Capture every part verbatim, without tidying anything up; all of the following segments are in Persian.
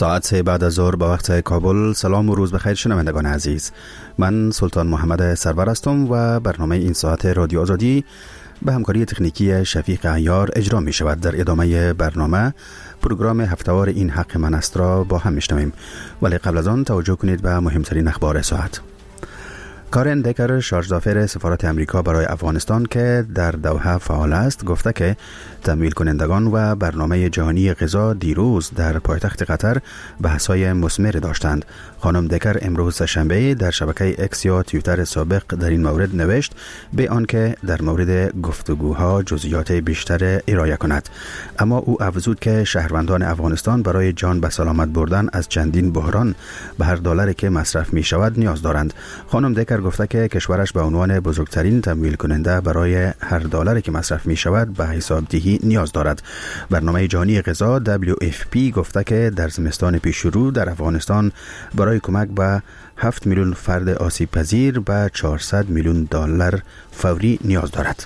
ساعت سه بعد از ظهر به وقت کابل. سلام و روز بخیر شنوندگان عزیز. من سلطان محمد سرور هستم و برنامه این ساعت رادیو آزادی به همکاری تکنیکی شفیق عیار اجرا می شود. در ادامه برنامه پروگرام هفته‌وار این حق من است را با هم میشنویم، ولی قبل از آن توجه کنید به مهمترین اخبار ساعت. کارن دکر، شارژدافر سفارت امریکا برای افغانستان که در دوحه فعال است، گفته که تمویل کنندگان و برنامه جهانی غذا دیروز در پایتخت قطر بحث‌های مثمر داشتند. خانم دکر امروز شنبه در شبکه اکس یا توییتر سابق در این مورد نوشت به آنکه در مورد گفتگوها جزئیات بیشتر ارائه کند، اما او افزود که شهروندان افغانستان برای جان به سلامت بردن از چندین بحران به هر دلاری که مصرف می شود نیاز دارند. خانم دکر گفته که کشورش به عنوان بزرگترین تمویل کننده برای هر دلاری که مصرف می شود به حسابدهی نیاز دارد. برنامه جهانی غذا دبلیو اف پی گفته که در زمستان پیش رو در افغانستان برای کمک به هفت میلیون فرد آسیب پذیر به چهارصد میلیون دلار فوری نیاز دارد.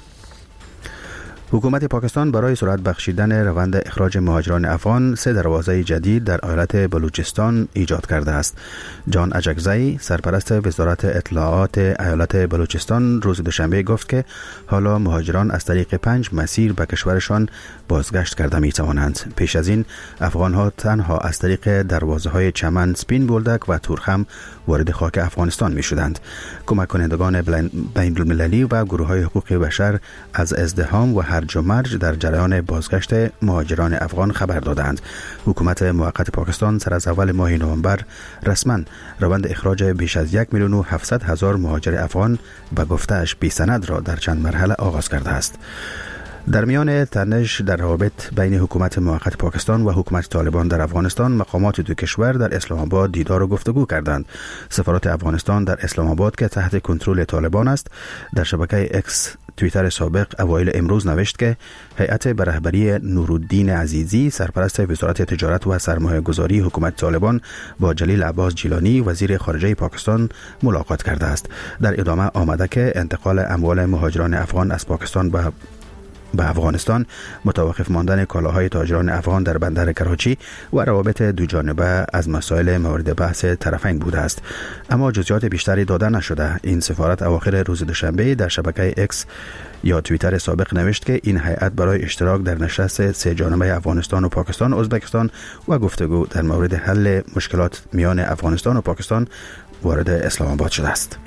حکومت پاکستان برای سرعت بخشیدن روند اخراج مهاجران افغان سه دروازه جدید در ایالت بلوچستان ایجاد کرده است. جان اجکزی، سرپرست وزارت اطلاعات ایالت بلوچستان، روز دوشنبه گفت که حالا مهاجران از طریق پنج مسیر به کشورشان بازگشت کرده می توانند. پیش از این افغانها تنها از طریق دروازه‌های چمن، سپین بولدک و تورخم وارد خاک افغانستان می شدند. کمک کنندگان بین المللی و گروه‌های حقوق بشر از ازدحام و هرج و مرج در جریان بازگشت مهاجران افغان خبر دادند. حکومت موقت پاکستان سر از اول ماه نوامبر رسما روند اخراج بیش از یک میلیون و هفتصد هزار مهاجر افغان به گفته‌اش بی سند را در چند مرحله آغاز کرده است. در میان تنش در روابط بین حکومت موقت پاکستان و حکومت طالبان در افغانستان، مقامات دو کشور در اسلام آباد دیدار و گفتگو کردند. سفارت افغانستان در اسلام آباد که تحت کنترل طالبان است، در شبکه اکس توییتر سابق اوایل امروز نوشت که هیئت به رهبری نورالدین عزیزی، سرپرست وزارت تجارت و سرمایه گذاری حکومت طالبان، با جلیل عباس جیلانی، وزیر خارجه پاکستان، ملاقات کرده است. در ادامه آمده که انتقال اموال مهاجران افغان از پاکستان به به افغانستان، متوقف ماندن کالاهای تاجران افغان در بندر کراچی و روابط دو جانبه از مسائل مورد بحث طرفین بوده است، اما جزئیات بیشتری داده نشده. این سفارت اواخر روز دوشنبه در شبکه اکس یا توییتر سابق نوشت که این هیئت برای اشتراک در نشست سه جانبه افغانستان و پاکستان، ازبکستان و گفتگو در مورد حل مشکلات میان افغانستان و پاکستان وارد اسلام آباد شده است.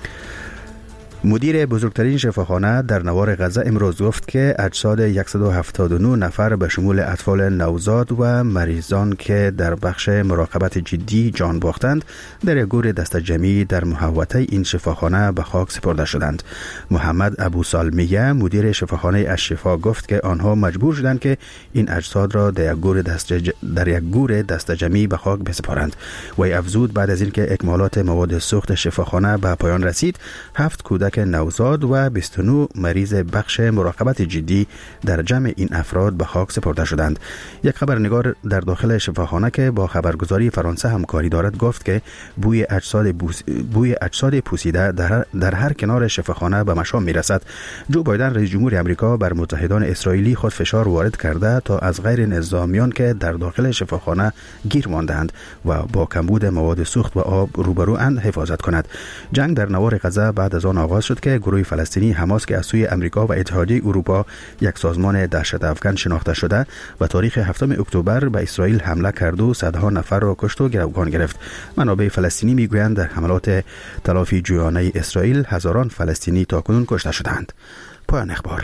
مدیر بزرگترین شفاخانه در نوار غزه امروز گفت که اجساد صد و هفتاد و نه نفر به شمول اطفال نوزاد و مریضان که در بخش مراقبت جدی جان باختند در یک گور دست جمعی در محوطه این شفاخانه به خاک سپرده شدند. محمد ابو سالمیه، مدیر شفاخانه الشفا، گفت که آنها مجبور شدند که این اجساد را در یک گور دست ج... در یک گور دست جمعی به خاک بسپارند. و افزود بعد از اینکه اکمالات مواد سوخت شفاخانه به پایان رسید، هفت کودک که نوزاد و بیست و نه مریض بخش مراقبت جدی در جمع این افراد به خاک سپرده شدند. یک خبرنگار در داخل شفاخانه که با خبرگزاری فرانسه همکاری دارد گفت که بوی اجساد بوس... بوی اجساد پوسیده در... در هر کنار شفاخانه به مشام میرسد. جو بایدن رئیس جمهور آمریکا بر متحدان اسرائیلی خود فشار وارد کرده تا از غیر نظامیان که در داخل شفاخانه گیر ماندند و با کمبود مواد سوخت و آب روبروند حفاظت کند. جنگ در نوار غزه بعد از آن آغاز شد که گروه فلسطینی حماس که از سوی امریکا و اتحادیه اروپا یک سازمان دهشت افکن شناخته شده و تاریخ هفتم اکتبر به اسرائیل حمله کرد و صدها نفر را کشت و گروگان گرفت. منابع فلسطینی میگویند در حملات تلافی جویانه اسرائیل هزاران فلسطینی تاکنون کشته شدند. پایان اخبار.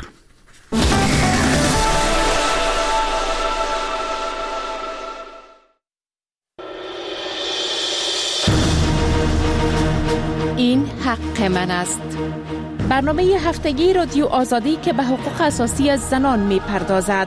این حق من است. برنامه هفتگی رادیو آزادی که به حقوق اساسی زنان می پردازد.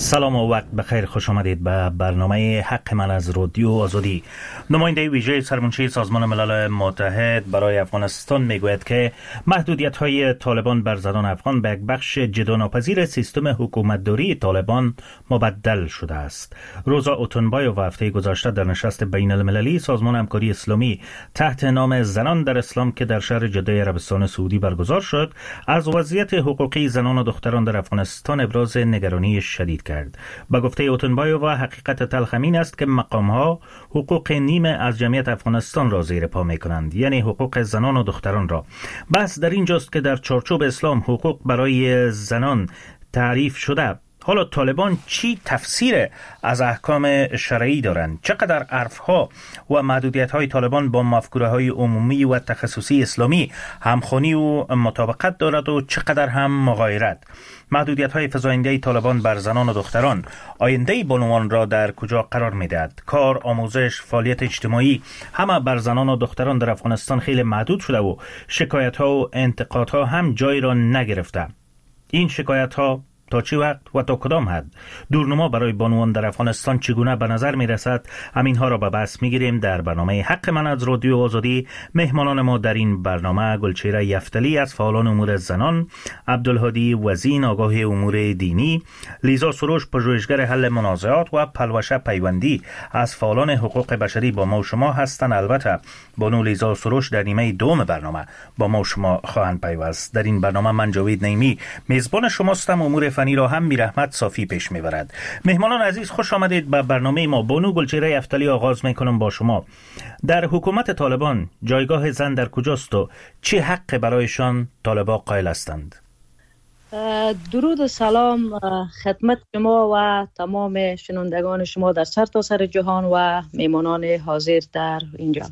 سلام و وقت بخیر، خوش آمدید به برنامه حق من از رادیو آزادی. نماینده ویژه سرمنشی سازمان ملل متحد برای افغانستان میگوید که محدودیت‌های طالبان بر زنان افغان به یک بخش جداناپذیر سیستم حکومتداری طالبان مبدل شده است. روزا اوتنبایوف هفته گذشته در نشست بین المللی سازمان همکاری اسلامی تحت نام زنان در اسلام که در شهر جده عربستان سعودی برگزار شد، از وضعیت حقوقی زنان و دختران در افغانستان ابراز نگرانی شدید کرد. با گفته اوتنبایوف، حقیقت تلخ این است که مقام‌ها حقوق نیمه از جمعیت افغانستان را زیر پا می‌کنند، یعنی حقوق زنان و دختران را. بحث در اینجاست که در چارچوب اسلام حقوق برای زنان تعریف شده. حالا طالبان چی تفسیر از احکام شرعی دارند؟ چقدر عرفها و محدودیت‌های طالبان با مفکوره‌های عمومی و تخصصی اسلامی همخوانی و مطابقت دارد و چقدر هم مغایرت؟ محدودیت‌های فزاینده طالبان بر زنان و دختران آینده بانوان را در کجا قرار می‌دهد؟ کار، آموزش، فعالیت اجتماعی همه بر زنان و دختران در افغانستان خیلی محدود شده و شکایت‌ها و انتقادها هم جای را نگرفته. این شکایت‌ها تا چی وقت و تا کدام حد دورنما برای بانوان در افغانستان چگونه به نظر می رسد؟ همین ها را به بحث می گیریم در برنامه حق من از رادیو آزادی. مهمانان ما در این برنامه گلچهره یفتلی از فعالان امور زنان، عبدالهادی وزین آگاه امور دینی، لیزا سروش پژوهشگر حل منازعات و پلوشه پیوندی از فعالان حقوق بشری با ما و شما هستند. البته بانو لیزا سروش در نیمه دوم برنامه با ما و شما خواهند پیوست. در این برنامه من جاوید نعیمی میزبان شماستم. امور فنی را هم میرحمت صافی پیش میبرد. مهمانان عزیز، خوش آمدید به برنامه ما. بانو گلچهره یفتلی آغاز میکنم با شما. در حکومت طالبان جایگاه زن در کجاست و چه حق برایشان طالبان قائل هستند؟ درود و سلام خدمت شما و تمام شنوندگان شما در سر تا سر جهان و مهمانان حاضر در اینجا.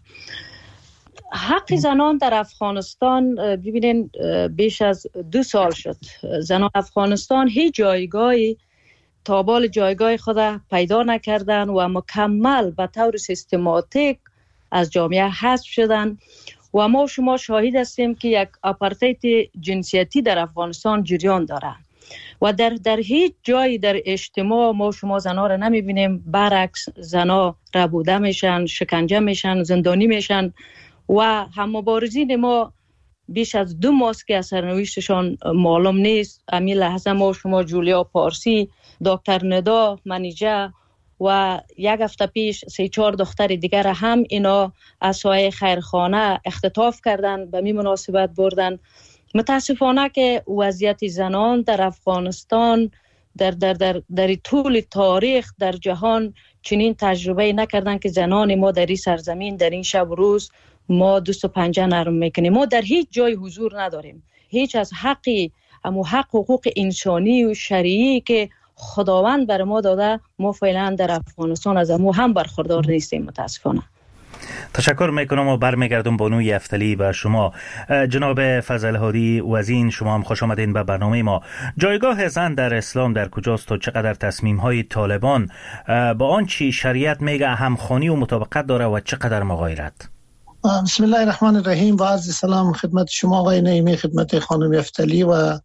حق زنان در افغانستان، ببینین بیش از دو سال شد زنان افغانستان هیچ جایگاهی تابال جایگاه خود پیدا نکردن و مکمل به طور سیستماتیک از جامعه حذف شدن و ما شما شاهد هستیم که یک آپارتاید جنسیتی در افغانستان جریان داره و در در هیچ جایی در اجتماع ما شما زنها را نمیبینیم. برعکس زنها ربوده میشن، شکنجه میشن، زندانی میشن و هم مبارزین ما بیش از دو ماه که سرنوشتشان معلوم نیست. امی لحظه ما شما جولیا پارسی، دکتر ندا منیجه و یک هفته پیش سه چهار دختر دیگر هم اینا از سایه خیرخانه اختطاف کردن، به می مناسبت بردن. متاسفانه که وضعیت زنان در افغانستان در در در در طول تاریخ در جهان چنین تجربه نکردن که زنان ما در این سرزمین در این شب روز ما دوست و پنجه نرم میکنیم. ما در هیچ جای حضور نداریم. هیچ از حقی امو حق حقوق انسانی و شرعی که خداوند بر ما داده ما فعلا در افغانستان از امو هم برخوردار نیستیم متاسفانه. تشکر میکنم و برمیگردم بانو یفتلی و شما. جناب فضل هادی وزین، شما هم خوش آمدین به برنامه ما. جایگاه زن در اسلام در کجاست و چقدر تصمیم های طالبان با آنچه شریعت میگه همخوانی و مطابقت داره و چقدر مغایرت؟ بسم الله الرحمن الرحیم و عرض سلام خدمت شما آقای نعیمی، خدمت خانم یفتلی و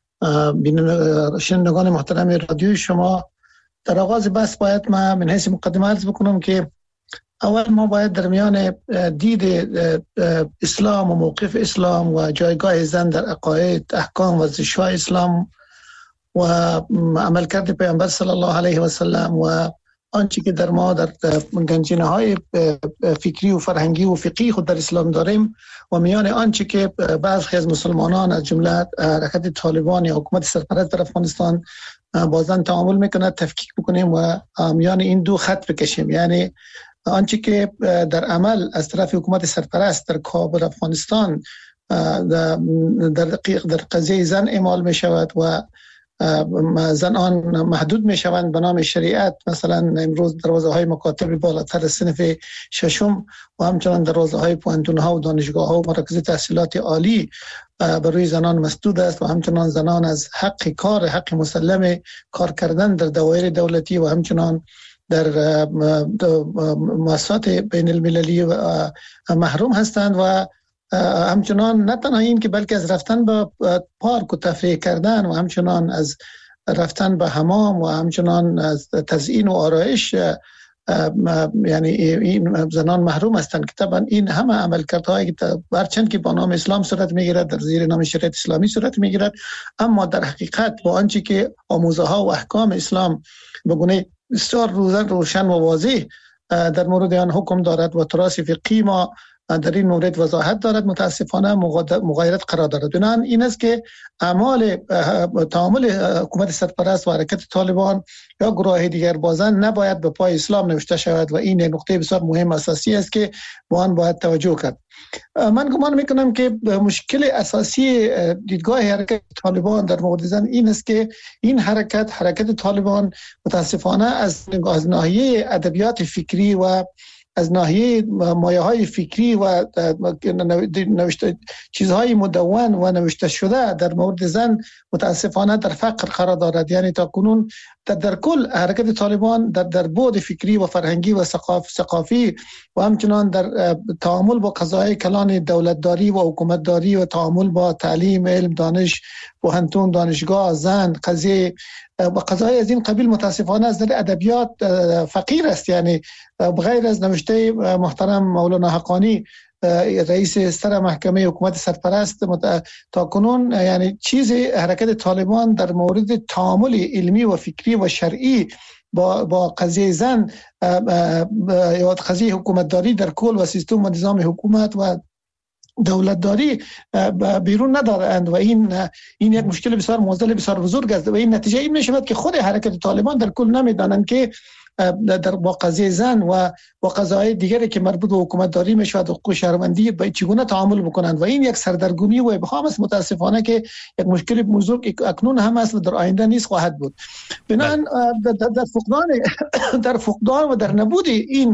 شنوندگان محترم رادیو شما. در آغاز بحث باید ما من حیث مقدمه عرض بکنم که اول ما باید در میان دید اسلام و موقف اسلام و جایگاه زن در عقاید، احکام و زشوای اسلام و عملکرد پیامبر صلی الله علیه و سلم و آنچه که در ما در گنجینه های فکری و فرهنگی و فقهی خود در اسلام داریم و میان آنچه که بعضی از مسلمانان از جمله حرکت طالبان یا حکومت سرپرست در افغانستان بازن تعامل میکنه تفکیک بکنیم و میان این دو خط بکشیم. یعنی آنچه که در عمل از طرف حکومت سرپرست در کابل افغانستان در در قضیه زن اعمال می شود و زنان محدود می شوند به نام شریعت. مثلا امروز دروازه های مکاتب بالاتر صنف ششم و همچنان دروازه های پوانتون ها و دانشگاه ها و مراکز تحصیلات عالی برای زنان مسدود است و همچنان زنان از حق کار، حق مسلم کار کردن در دوائر دولتی و همچنان در مؤسسات بین المللی محروم هستند و همچنان نه تنها این که بلکه از رفتن به پارک و تفریح کردن و همچنان از رفتن به حمام و همچنان از تزیین و آرایش یعنی این زنان محروم هستند که طبعا این همه عملکردهایی که برچند که با نام اسلام صورت میگیرد در زیر نام شریعت اسلامی صورت میگیرد، اما در حقیقت با آنچه که آموزه ها و احکام اسلام به گونه بسیار روشن و واضح در مورد آن حکم دارد و تراث فقهی ما در این مورد وضاحت دارد، متاسفانه مغایرت قرار دارد. بنابراین این است که اعمال تعامل حکومت سرپرست و حرکت طالبان یا گروه دیگر بازن نباید به پای اسلام نوشته شود و این نقطه بسیار مهم اساسی است که با آن باید توجه کرد. من گمان میکنم که مشکل اساسی دیدگاه حرکت طالبان در مورد زن این است که این حرکت حرکت طالبان متاسفانه از از ناحیه ادبیات فکری و از ناحیه مایه های فکری و نوشته چیزهای مدون و نوشته شده در مورد زن متاسفانه در فقر قرار دارد. یعنی تا کنون در, در کل حرکت طالبان در در بعد فکری و فرهنگی و ثقاف ثقافی و همچنان در تعامل با قضایای کلان دولتداری و حکومتداری و تعامل با تعلیم، علم، دانش، پوهنتون، دانشگاه، زن، قضیه و قضایای از این قبیل متاسفانه از در ادبیات فقیر است. یعنی بغیر از نوشته محترم مولانا حقانی رئیس سر محکمه حکومت سرپرست تا کنون یعنی چیز حرکت طالبان در مورد تعامل علمی و فکری و شرعی با با قضیه زن یا قضیه حکومتداری در کل و سیستم و نظام حکومت و دولتداری بیرون ندارند و این این یک مشکل بسیار معضل بسیار بزرگ است و این نتیجه این میشود که خود حرکت طالبان در کل نمیدانند که در با قضیه زن و با قضایای دیگری که مربوط به حکومت داری میشود و حقوق شهروندی به چگونه تعامل بکنند و این یک سردرگمی و ابهام است متاسفانه که یک مشکل بزرگ اکنون هم است و در آینده نیست خواهد بود. بنابراین در فقدان در فقدان و در نبود این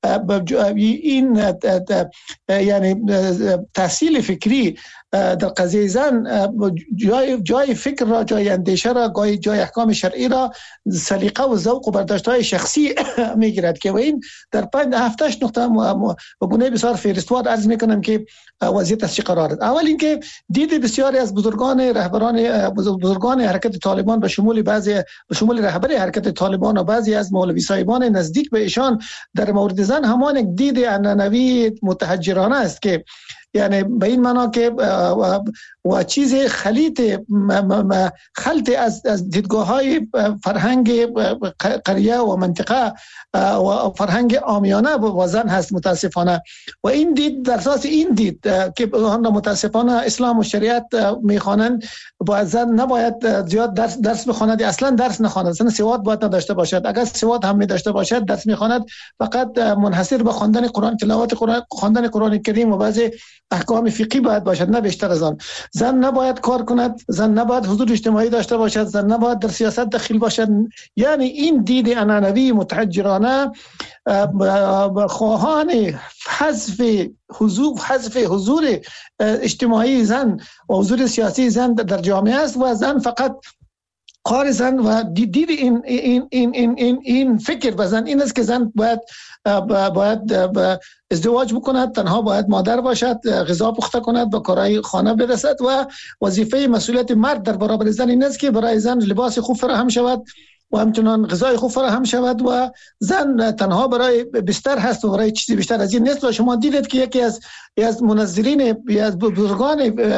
این یعنی تحصیل فکری در قضیه زن جای جای فکر را، جای اندیشه را، جای جای احکام شرعی را سلیقه و ذوق و برداشت‌های شخصی میگیرد که و این در پنج هفتهش نقطه و گونه بسیار فهرستوار عرض میکنم که وضعیت از چه قرار است. اول اینکه دید بسیاری از بزرگان رهبران بزرگان حرکت طالبان به شمول بعضی به شمول رهبر حرکت طالبان و بعضی از مولوی صاحبان نزدیک به ایشان در مورد زن همان یک دید عنعنوی متحجرانه است که یعنی به این معنا که و, و چیز خلیط خلط از از دیدگاه‌های فرهنگ قریه و منطقه و فرهنگ عامیانه و زن هست متاسفانه و این دید در اساس این دید که آن متاسفانه اسلام و شریعت میخوانند با زن نباید زیاد درس درس بخواند، اصلا درس نخواند، اصلا سواد باید نداشته باشد. اگر سواد هم می داشته باشد درس میخواند فقط منحصر به خواندن قرآن، تلاوت قرآن، خواندن قرآن کریم و بعضی احکام فقهی باید باشد، نه بیشتر از آن. زن نباید کار کند، زن نباید حضور اجتماعی داشته باشد، زن نباید در سیاست دخیل باشد. یعنی این دید عنعنوی متحجرانه خواهان حذف حضور حذف حضور اجتماعی زن و حضور سیاسی زن در جامعه است و زن فقط کار زن و دید این این این این این, این فکر به زن این است که زن باید باید ازدواج بکند، تنها باید مادر باشد، غذا پخته کند، به کارهای خانه برسد و وظیفه مسئولیت مرد در برابر زن این است که برای زن لباس خوب فراهم شود و همچنان غذای خوب فراهم شود و زن تنها برای بستر هست و برای چیزی بیشتر از این نیست. و شما دیدید که یکی از از منظرین از بزرگان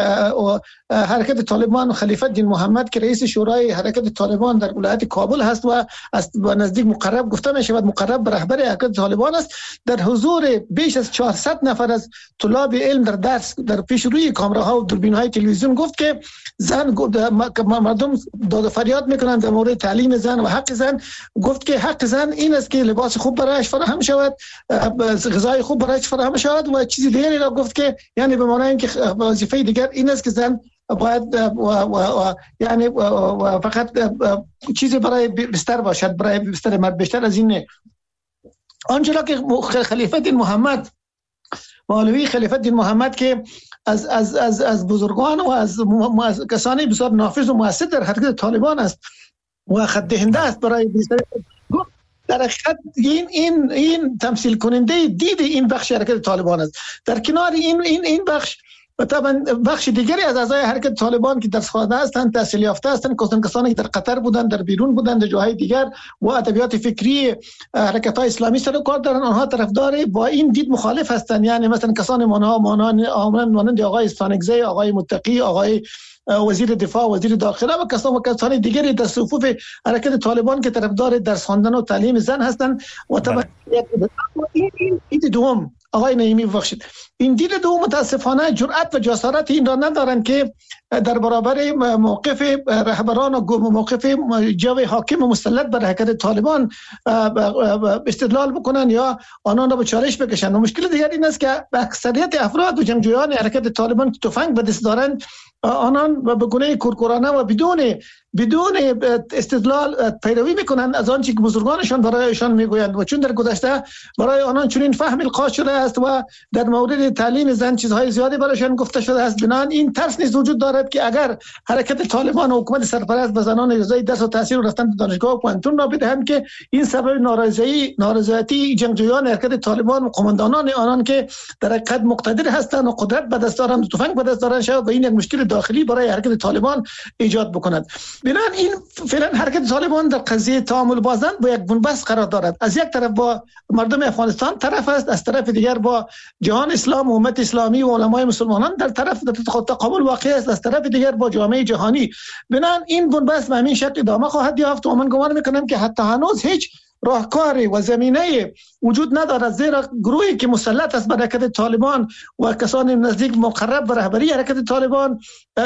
حرکت طالبان خلیفه الدین محمد که رئیس شورای حرکت طالبان در ولایت کابل هست و از نزدیک مقرب گفته می شود مقرب به رهبر حرکت طالبان است، در حضور بیش از چهارصد نفر از طلاب علم در درس در پیش روی کامراها و دوربین‌های تلویزیون گفت که زن مردم داد و فریاد میکنند در مورد تعلیم زن و حق زن. گفت که حق زن این است که لباس خوب برایش فراهم شود، غذای خوب برایش فراهم شود و چیزی دیگری را گفت که یعنی به معنای اینکه وظیفه دیگر این است که زن باید و و و یعنی و و فقط چیزی برای بستر باشد، برای بستر مرد، بیشتر از این نه. آنچه که خلیفه الدین محمد مولوی خلیفه الدین محمد که از از از از بزرگان و از, از کسانی بسیار نافذ و مؤثر در حرکت طالبان است و خط دهنده است برای بستر، در حقیقت این این این تمثیل کننده دید این بخش حرکت طالبان است. در کنار این این این بخش و طبعا بخش دیگری از اعضای حرکت طالبان که درس خوانده هستند، تحصیل یافته هستند، کسانی که در قطر بودند، در بیرون بودند، در جاهای دیگر و ادبیات فکری حرکت های اسلامی سر کار دارند، آنها طرفدار با این دید مخالف هستند. یعنی مثلا کسان مانها مانند مانند آقای استانگزی، آقای متقی، آقای وزیر دفاع، وزیر داخله و کسان و کسان دیگری در صفوف حرکت طالبان که طرفدار درس خواندن و تعلیم زن هستند. و طبعا این دید دوم آقای نعیمی ببخشید، این دید دوم متاسفانه جرأت و جسارت این را ندارند که در برابر موقف رهبران و موقف جو حاکم و مسلط بر حرکت طالبان استدلال بکنن یا آنان را به چالش بکشند. و مشکل دیگر این است که اکثریت افراد و جنگجویان حرکت طالبان که تفنگ به دست دارند، آنان به گونه کورکورانه و بدون بدون استدلال پیروی میکنند از آنچه که بزرگانشان برایشان میگویند. و چون در گذشته برای آنان چنین فهم القا شده است و در مورد تعلیم زن چیزهای زیادی برایشان گفته شده است، بنابراین این ترس نیز وجود دارد که اگر حرکت طالبان و حکومت سرپرست به زنان اجازه درس و تحصیل و رفتن به دانشگاه و پانتون را بدهند که این سبب نارضایی نارضایتی جنگجویان حرکت طالبان و قماندانان آنان که در حقیقت مقتدر هستند و قدرت به دست دارند و تفنگ به دست دارند شود و این یک مشکل داخلی برای حرکت طالبان ایجاد بکند. بنابراین این فعلا حرکت طالبان در قضیه تعامل بازند با یک بنبست قرار دارد. از یک طرف با مردم افغانستان طرف است، از طرف دیگر با جهان اسلام و امت اسلامی و علمای مسلمانان در طرف در تقابل واقع است، از طرف دیگر با جامعه جهانی. بنابراین این بنبست به همین شکل ادامه خواهد یافت و من گمان میکنم که حتی هنوز هیچ راهکاری و زمینه وجود ندارد، زیرا گروهی که مسلط است بر حرکت طالبان و کسان نزدیک مقرب به رهبری حرکت طالبان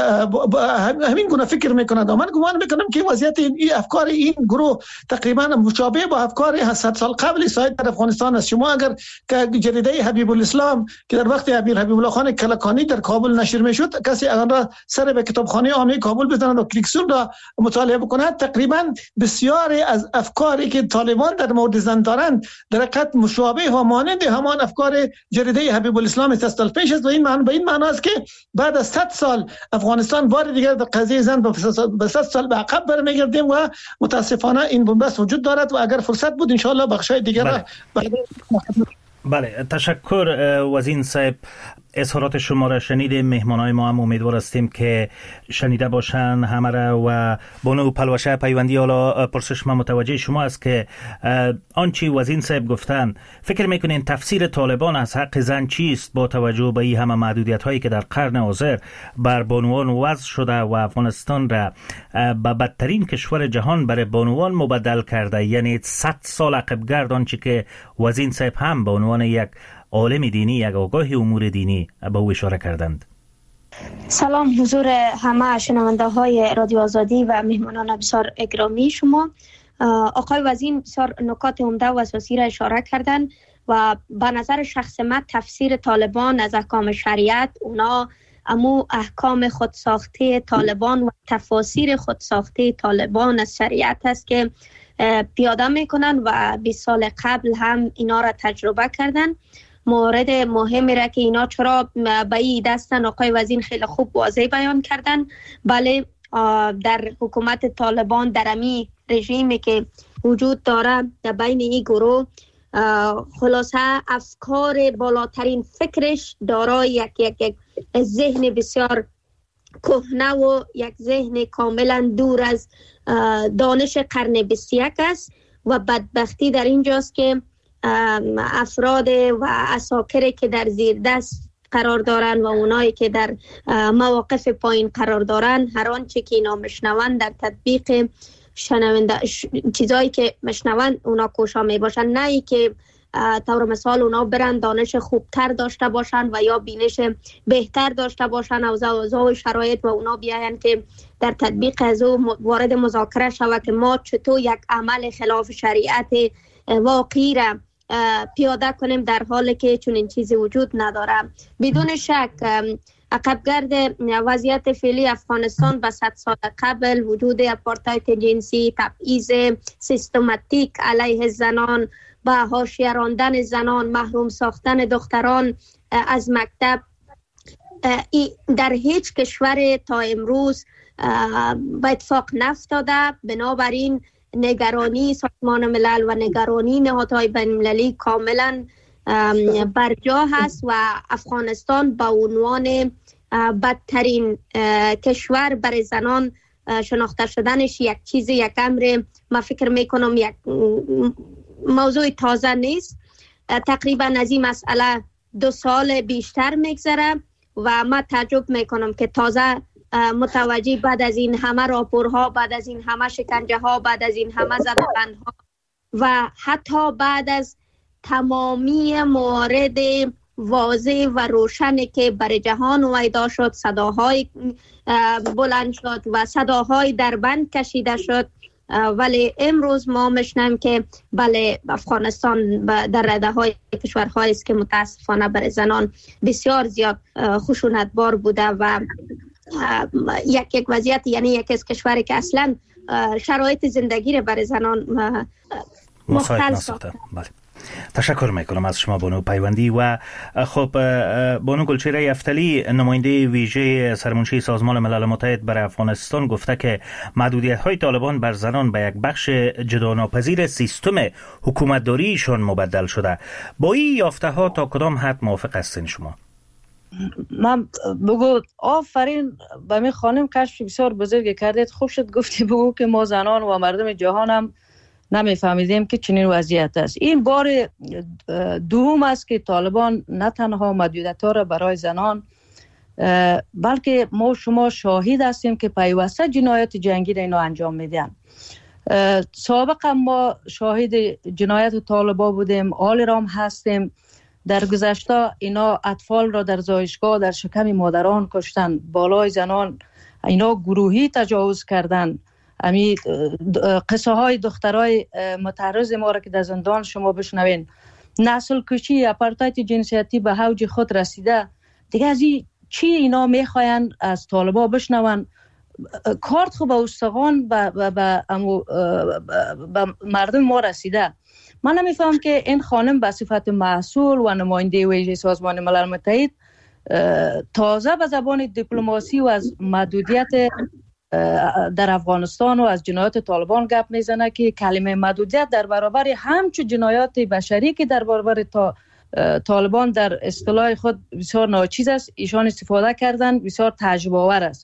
همین گونه فکر میکنند. من گمان میکنم که وضعیت این افکار این گروه تقریبا مشابه با افکار صد سال قبل سایر در افغانستان است. شما اگر که جریده حبیب الاسلام که در وقت امیر حبیب الله خان کلکانی در کابل نشر میشد، کسی آن را سر به کتابخانه عامه کابل بزند و کلیکسون را مطالعه بکند، تقریبا بسیاری از افکاری که طالبان در مورد زن دارند در حقیقت مشابه و مانند همان افکار جریده حبیب الاسلام است پیش است. و این معنی به این معنی است که بعد از صد سال افغانستان بار دیگر در قضیه زن به صد سال به عقب برمیگردیم و متاسفانه این بنبست وجود دارد و اگر فرصت بود ان شاء الله بخشای دیگر را بله. بله تشکر وزین صاحب. اظهارات شما را شنیدیم. مهمانای ما هم امیدوار هستیم که شنیده باشن همه را. و بانو پلوشه پیوندی، حالا پرسش ما متوجه شما است که آنچه وزین صاحب گفتن، فکر میکنین تفسیر طالبان از حق زن چیست با توجه به این همه محدودیت هایی که در قرن حاضر بر بانوان وضع شده و افغانستان را به بدترین کشور جهان برای بانوان مبدل کرده؟ یعنی صد سال عقب گرد آنچه که وزین صاحب هم به عنوان یک عالم دینی، یک آگاه امور دینی به او اشاره کردند. سلام حضور همه شنونده های رادیو آزادی و مهمانان بسیار گرامی شما. آقای وزیر بسیار نکات عمده و اساسی را اشاره کردند و به نظر شخص من تفسیر طالبان از احکام شریعت، اونا امو احکام خودساخته طالبان و تفاسیر خودساخته طالبان از شریعت است که پیاده میکنن و بیست سال قبل هم اینا را تجربه کردن. مورد مهمی را که اینا چرا به این دستن آقای وزیر خیلی خوب واضح بیان کردن. بله در حکومت طالبان، در امی رژیمی که وجود داره در بین این گروه، خلاصه افکار بالاترین فکرش دارای یک یک یک ذهن بسیار کهنه و یک ذهن کاملا دور از دانش قرن بیست و یک است و بدبختی در اینجاست که افراد و اساکری که در زیر دست قرار دارن و اونایی که در مواقف پایین قرار دارن، هر آنچه که اینا مشنون در تطبیق شنونده چیزایی که مشنون اونا کوشا می باشن، نه ای که طور مثال اونا برن دانش خوبتر داشته باشن و یا بینش بهتر داشته باشن او اوضاع و شرایط و اونا بیاین که در تطبیق از او وارد مذاکره شود که ما چطور یک عمل خلاف شریعت واقعی را پیاده کنیم در حالی که چون این چیزی وجود نداره. بدون شک عقبگرد وضعیت فعلی افغانستان به صد سال قبل وجود اپارتاید جنسی، تبعیض سیستماتیک علیه زنان، به حاشیه راندن زنان، محروم ساختن دختران از مکتب در هیچ کشور تا امروز به اتفاق نیفتاده. بنابراین نگرانی سازمان ملل و نگرانی نهادهای بین المللی کاملا برجا هست و افغانستان به عنوان بدترین کشور برای زنان شناخته شدنش یک چیز یک امر ما فکر میکنم یک موضوع تازه نیست. تقریبا از این مسئله دو سال بیشتر میگذره و ما تعجب میکنم که تازه متوجه بعد از این همه راپورها، بعد از این همه شکنجه ها، بعد از این همه زدبندها و حتی بعد از تمامی موارد واضح و روشنی که برای جهان ویدا شد، صداهای بلند شد و صداهای در بند کشیده شد، ولی امروز ما میشنیم که بله افغانستان در رده های کشورهایی است که متاسفانه برای زنان بسیار زیاد خشونتبار بوده و یک یک وضعیت، یعنی یک از کشوری که اصلا شرایط زندگی را برای زنان مختل ساخته. بله. تشکر میکنم از شما بانو پیوندی. و خب بانو گلچهره یفتلی، نماینده ویژه سرمنشی سازمان ملل متحد برای افغانستان، گفته که محدودیت های طالبان بر زنان به یک بخش جداناپذیر سیستم حکومتداریشان مبدل شده. با این یافته ها تا کدام حد موافق هستین شما؟ من بگو آفرین به می خانم کشف بسیار بزرگی کردید. خوب شد گفتی بگو که ما زنان و مردم جهان هم نمیفهمیدیم که چنین وضعیت است. این بار دوم است که طالبان نه تنها محدودیت‌ها را برای زنان بلکه ما شما شاهد هستیم که پیوسته جنایت جنگی را اینا انجام میدن. سابقا ما شاهد جنایت طالبان بودیم، حال رام هستیم. در گذشته اینا اطفال را در زایشگاه در شکم مادران کشتن، بالای زنان اینا گروهی تجاوز کردن. امی قصه های دخترای متعرض ما را که در زندان شما بشنوین. نسل کشی، اپارتاید جنسیتی به اوج خود رسیده. دیگه از این چی اینا میخواین از طالبا بشنون؟ کارت خو به استخوان به مردم ما رسیده. من نمیفهم که این خانم به صفت مسئول و نماینده ویژه سازمان ملل متحد تازه به زبان دیپلماسی و از محدودیت در افغانستان و از جنایات طالبان گپ میزنه که کلمه محدودیت در برابر همچون جنایات بشری که در برابر تا طالبان در اصطلاح خود بسیار ناچیز است، ایشان استفاده کردن، بسیار تعجب آور است.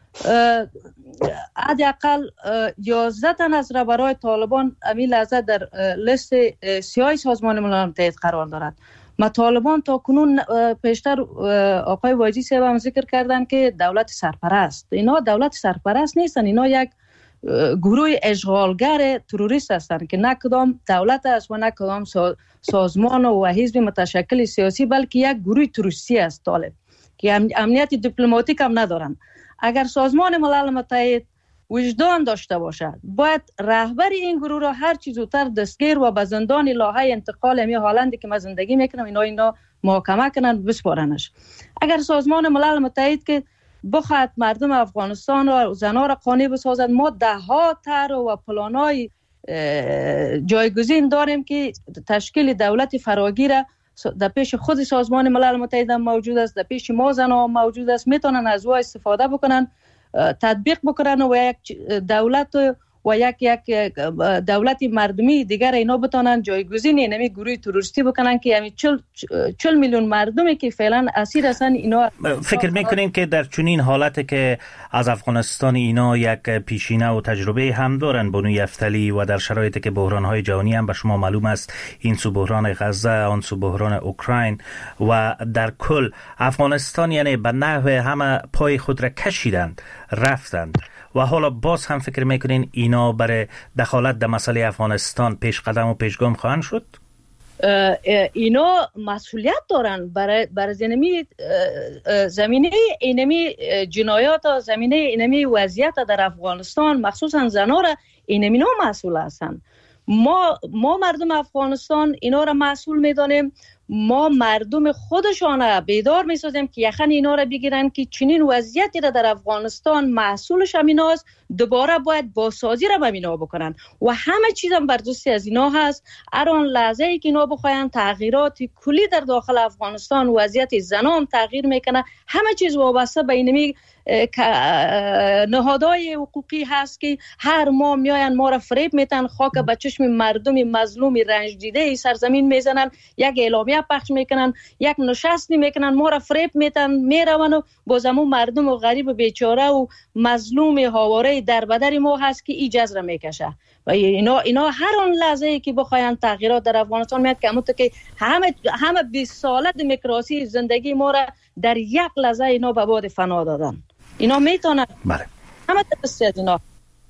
حداقل یازده تن از رهبران طالبان امی لحظه در لیست سیاه سازمان ملل متحد قرار دارد. ما طالبان تا کنون پیشتر آقای واجی صاحب هم ذکر کردن که دولت سرپرست. اینا دولت سرپرست نیستن، اینا یک گروه اشغالگر تروریست هستند که نه کدام دولت است و نه کدام سازمان و حزب متشکل سیاسی، بلکه یک گروه تروریستی است طالب که امنیت دیپلماتیک هم ندارن. اگر سازمان ملل متحد وجدان داشته باشد باید رهبر این گروه را هر چیز زودتر دستگیر و به زندان لاهای انتقال امی هالندی که ما زندگی میکنم اینا اینا محاکمه کنن بسپارنش. اگر سازمان ملل متحد که بخواد مردم افغانستان و زنان را قانع بسازد، ما ده ها طرح و پلانای جایگزین داریم که تشکیل دولت فراگیر در پیش خود سازمان ملل متحد موجود است، در پیش ما زنان موجود است، میتونن از او استفاده بکنن، تطبیق بکنن و یک دولت و یک یک دولت مردمی دیگر اینا بتونن جایگزین اینمی گروه تروریستی بکنن که همین چل, چل میلیون مردمی که فعلا اسیر هستن اینا. فکر میکنین که در چنین حالت که از افغانستان اینا یک پیشینه و تجربه هم دارن بانو یفتلی و در شرایطی که بحران‌های جهانی هم به شما معلوم است، این سو بحران غزه، آن سو بحران اوکراین و در کل افغانستان یعنی به نحو همه پای خود را کشیدند رفتند و حالا باز هم فکر میکنین اینا برای دخالت در مسئله افغانستان پیش قدم و پیشگام خواهند شد؟ اینا مسئولیت دارن برای برای زمینه زمینه اینمی جنایات و زمینه اینمی وضعیت در افغانستان مخصوصا زنان را اینمی نو مسئول هستند. ما ما مردم افغانستان اینا را مسئول میدانیم. ما مردم خودشان بیدار میسازیم که یخن اینا را بگیرن که چنین وضعیتی را در افغانستان محصولش هم ایناست، دوباره باید بازسازی را به اینا بکنن و همه چیز هم بر دست از اینا هست. اران لحظه ای که اینا بخواین تغییرات کلی در داخل افغانستان وضعیت زنان تغییر میکنه، همه چیز وابسته به اینمی نهادهای حقوقی هست که هر ماه میاین ما را فریب میتن، خاک به چشم مردم مظلوم رنج دیده سرزمین میزنن، یک اعلامیه ویدیو پخش میکنن، یک نشستی میکنن، ما را فریب میتن، میرون و بازمون مردم و غریب و بیچاره و مظلوم حواره در بدر ما هست که ای جزر میکشه. و اینا اینا هر آن لحظه ای که بخواین تغییرات در افغانستان میاد که همونطور که همه همه بیست ساله دموکراسی زندگی ما را در یک لحظه اینا به باد فنا دادن. اینا میتونن بله همه دسته از اینا.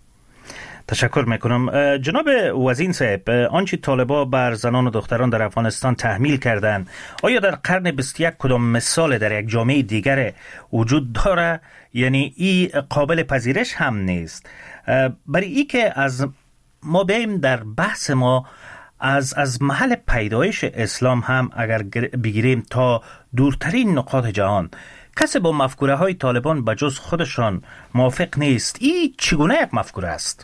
تشکر میکنم. جناب وزین صاحب، آنچه طالبان بر زنان و دختران در افغانستان تحمیل کردند آیا در قرن بیست و یک کدام مثال در یک جامعه دیگر وجود داره؟ یعنی این قابل پذیرش هم نیست. برای ای که از ما بیاییم در بحث ما از از محل پیدایش اسلام هم اگر بگیریم تا دورترین نقاط جهان، کسی با مفکوره های طالبان بجز خودشان موافق نیست. این چگونه یک مفکوره است؟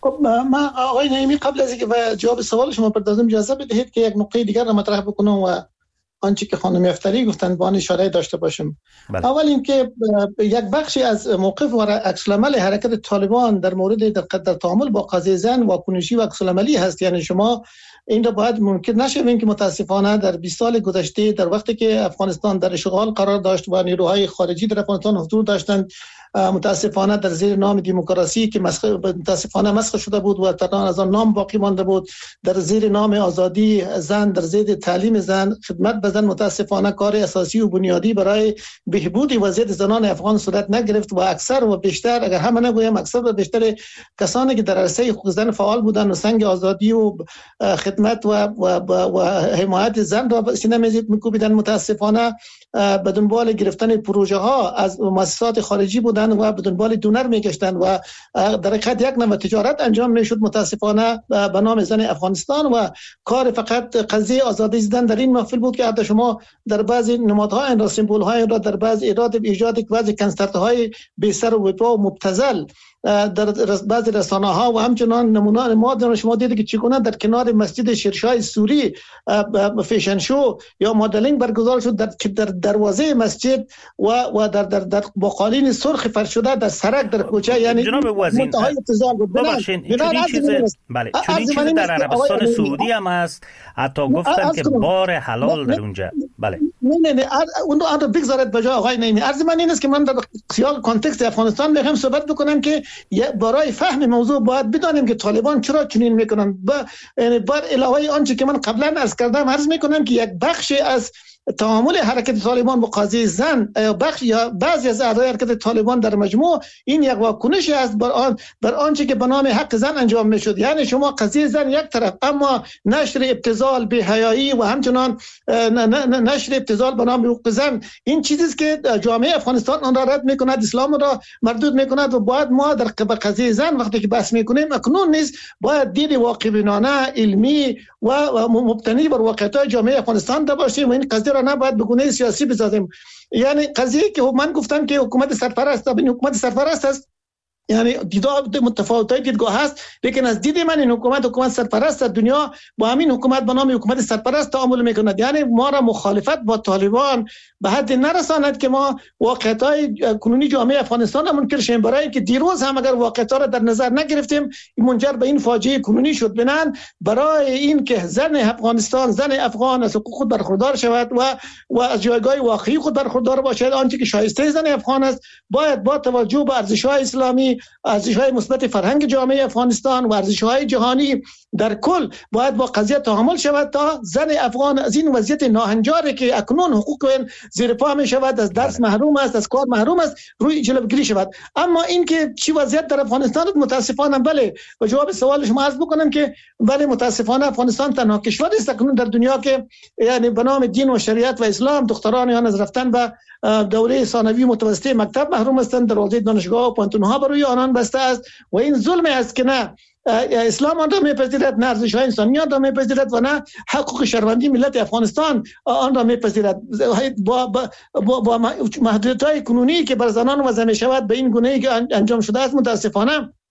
ما آقای نعیمی قبل از اینکه جواب سوال شما بپردازم اجازه بدهید که یک نقطه دیگر را مطرح بکنم و آنچه که خانم افتری گفتند با آن اشاره داشته باشم. بله. اول اینکه یک بخشی از موقف و عکس‌العمل حرکت طالبان در مورد در, در تعامل با قضیه زن واکنشی و عکس‌العملی هست. یعنی شما این را باید ممکن نشوین که متاسفانه در بیست سال گذشته در وقتی که افغانستان در اشغال قرار داشت و نیروهای خارجی در افغانستان حضور داشتند، متاسفانه در زیر نام دموکراسی که مسخ متاسفانه مسخ شده بود و تنها از آن نام باقی مانده بود، در زیر نام آزادی زن، در زیر تعلیم زن، خدمت به زن، متاسفانه کار اساسی و بنیادی برای بهبود وضعیت زنان افغان صورت نگرفت و اکثر و بیشتر، اگر همه نگویم اکثر و بیشتر کسانی که در عرصه حقوق زن فعال بودند و سنگ آزادی و خدمت و و, و, و حمایت زن را سینه می‌کوبیدند، متاسفانه به دنبال گرفتن پروژه ها از مؤسسات خارجی بودند و به دنبال دونر میگشتند و در حقیقت یک نوع تجارت انجام میشد متاسفانه به نام زن افغانستان و کار فقط قضیه آزادی زدن در این محفل بود که حتی شما در بعضی نمادها این را سمبول های را در بعض ایراد ایجاد بعضی کنسرت های بی سر و پا و مبتذل در بعضی رسانه ها و همچنان نمونه ما شما دیدید که چگونه در کنار مسجد شیرشاه سوری فیشن شو یا مدلینگ برگزار شد در در دروازه مسجد و و در در در با قالین سرخ فرش شده در سرک در کوچه. یعنی جناب وزیر ببخشید چنین چیز بله چنین چیز در عربستان سعودی هم هست، حتی گفتن که بار حلال در اونجا. بله نه نه نه اون رو بگذارید به جای آقای نعیمی. عرض من این است که من در خیال کانتکست افغانستان میخوام صحبت بکنم که برای فهم موضوع باید بدانیم که طالبان چرا چنین میکنن. یعنی بر علاوه آنچه که من قبلا عرض کردم عرض میکنم که یک بخشی از تعامل حرکت طالبان با قضیه زن بخش یا بعضی از اعضای حرکت طالبان در مجموع این یک واکنشی است بر آن بر آنچه که به نام حق زن انجام میشد. یعنی شما قضیه زن یک طرف، اما نشر ابتذال به حیایی و همچنان نشر ابتذال به نام حقوق زن این چیزی است که جامعه افغانستان آن را رد میکند، اسلام را مردود میکند و باید ما در قضیه زن وقتی که بحث میکنیم اکنون نیست باید دید واقع بینانه علمی و مبتنی بر واقعیت جامعه افغانستان داشته باشیم و این قضیه را نباید به گونه سیاسی بسازیم. یعنی قضیه که من گفتم که حکومت سرپرست این حکومت سرپرست است، یعنی دیدگاه متفاوت‌های دیدگاه هست، لیکن از دید من این حکومت حکومت سرپرست دنیا با همین حکومت به نام حکومت سرپرست تعامل میکند. یعنی ما را مخالفت با طالبان به حد نرساند که ما واقعیت‌های کنونی جامعه افغانستان را منکر شیم، برای اینکه دیروز هم اگر واقعیت‌ها را در نظر نگرفتیم منجر به این فاجعه کنونی شد. بنان برای این که زن افغانستان زن افغان از حقوق خود برخوردار شود و و از جایگاه واقعی خود برخوردار باشد، آنچه که شایسته زن افغان است، باید با توجه به ارزش‌های اسلامی، ارزش‌های مثبت فرهنگ جامعه افغانستان و ارزش‌های جهانی در کل باید با قضیه تعامل شود تا زن افغان از این وضعیت ناهنجاری که اکنون حقوق زیر پا می شود، از درس محروم است، از کار محروم است، روی جلوگیری شود. اما این که چی وضعیت در افغانستان متاسفانه بله و جواب سوال شما عرض بکنم که بله متاسفانه افغانستان تنها کشوری است اکنون در دنیا که یعنی به نام دین و شریعت و اسلام دختران آن از رفتن به دوره ثانوی متوسطه مکتب محروم هستند، دروازه دانشگاه و پانتون‌ها برای آنان بسته است و این ظلم است که نه اسلام آن را میپذیرد، نه ارزش‌های انسانی آن را میپذیرد و نه حقوق شهروندی ملت افغانستان آن را میپذیرد. با با, با, با محدودیت‌های قانونی که بر زنان وضع می‌شود به این گونه‌ای که انجام شده است متاسفانه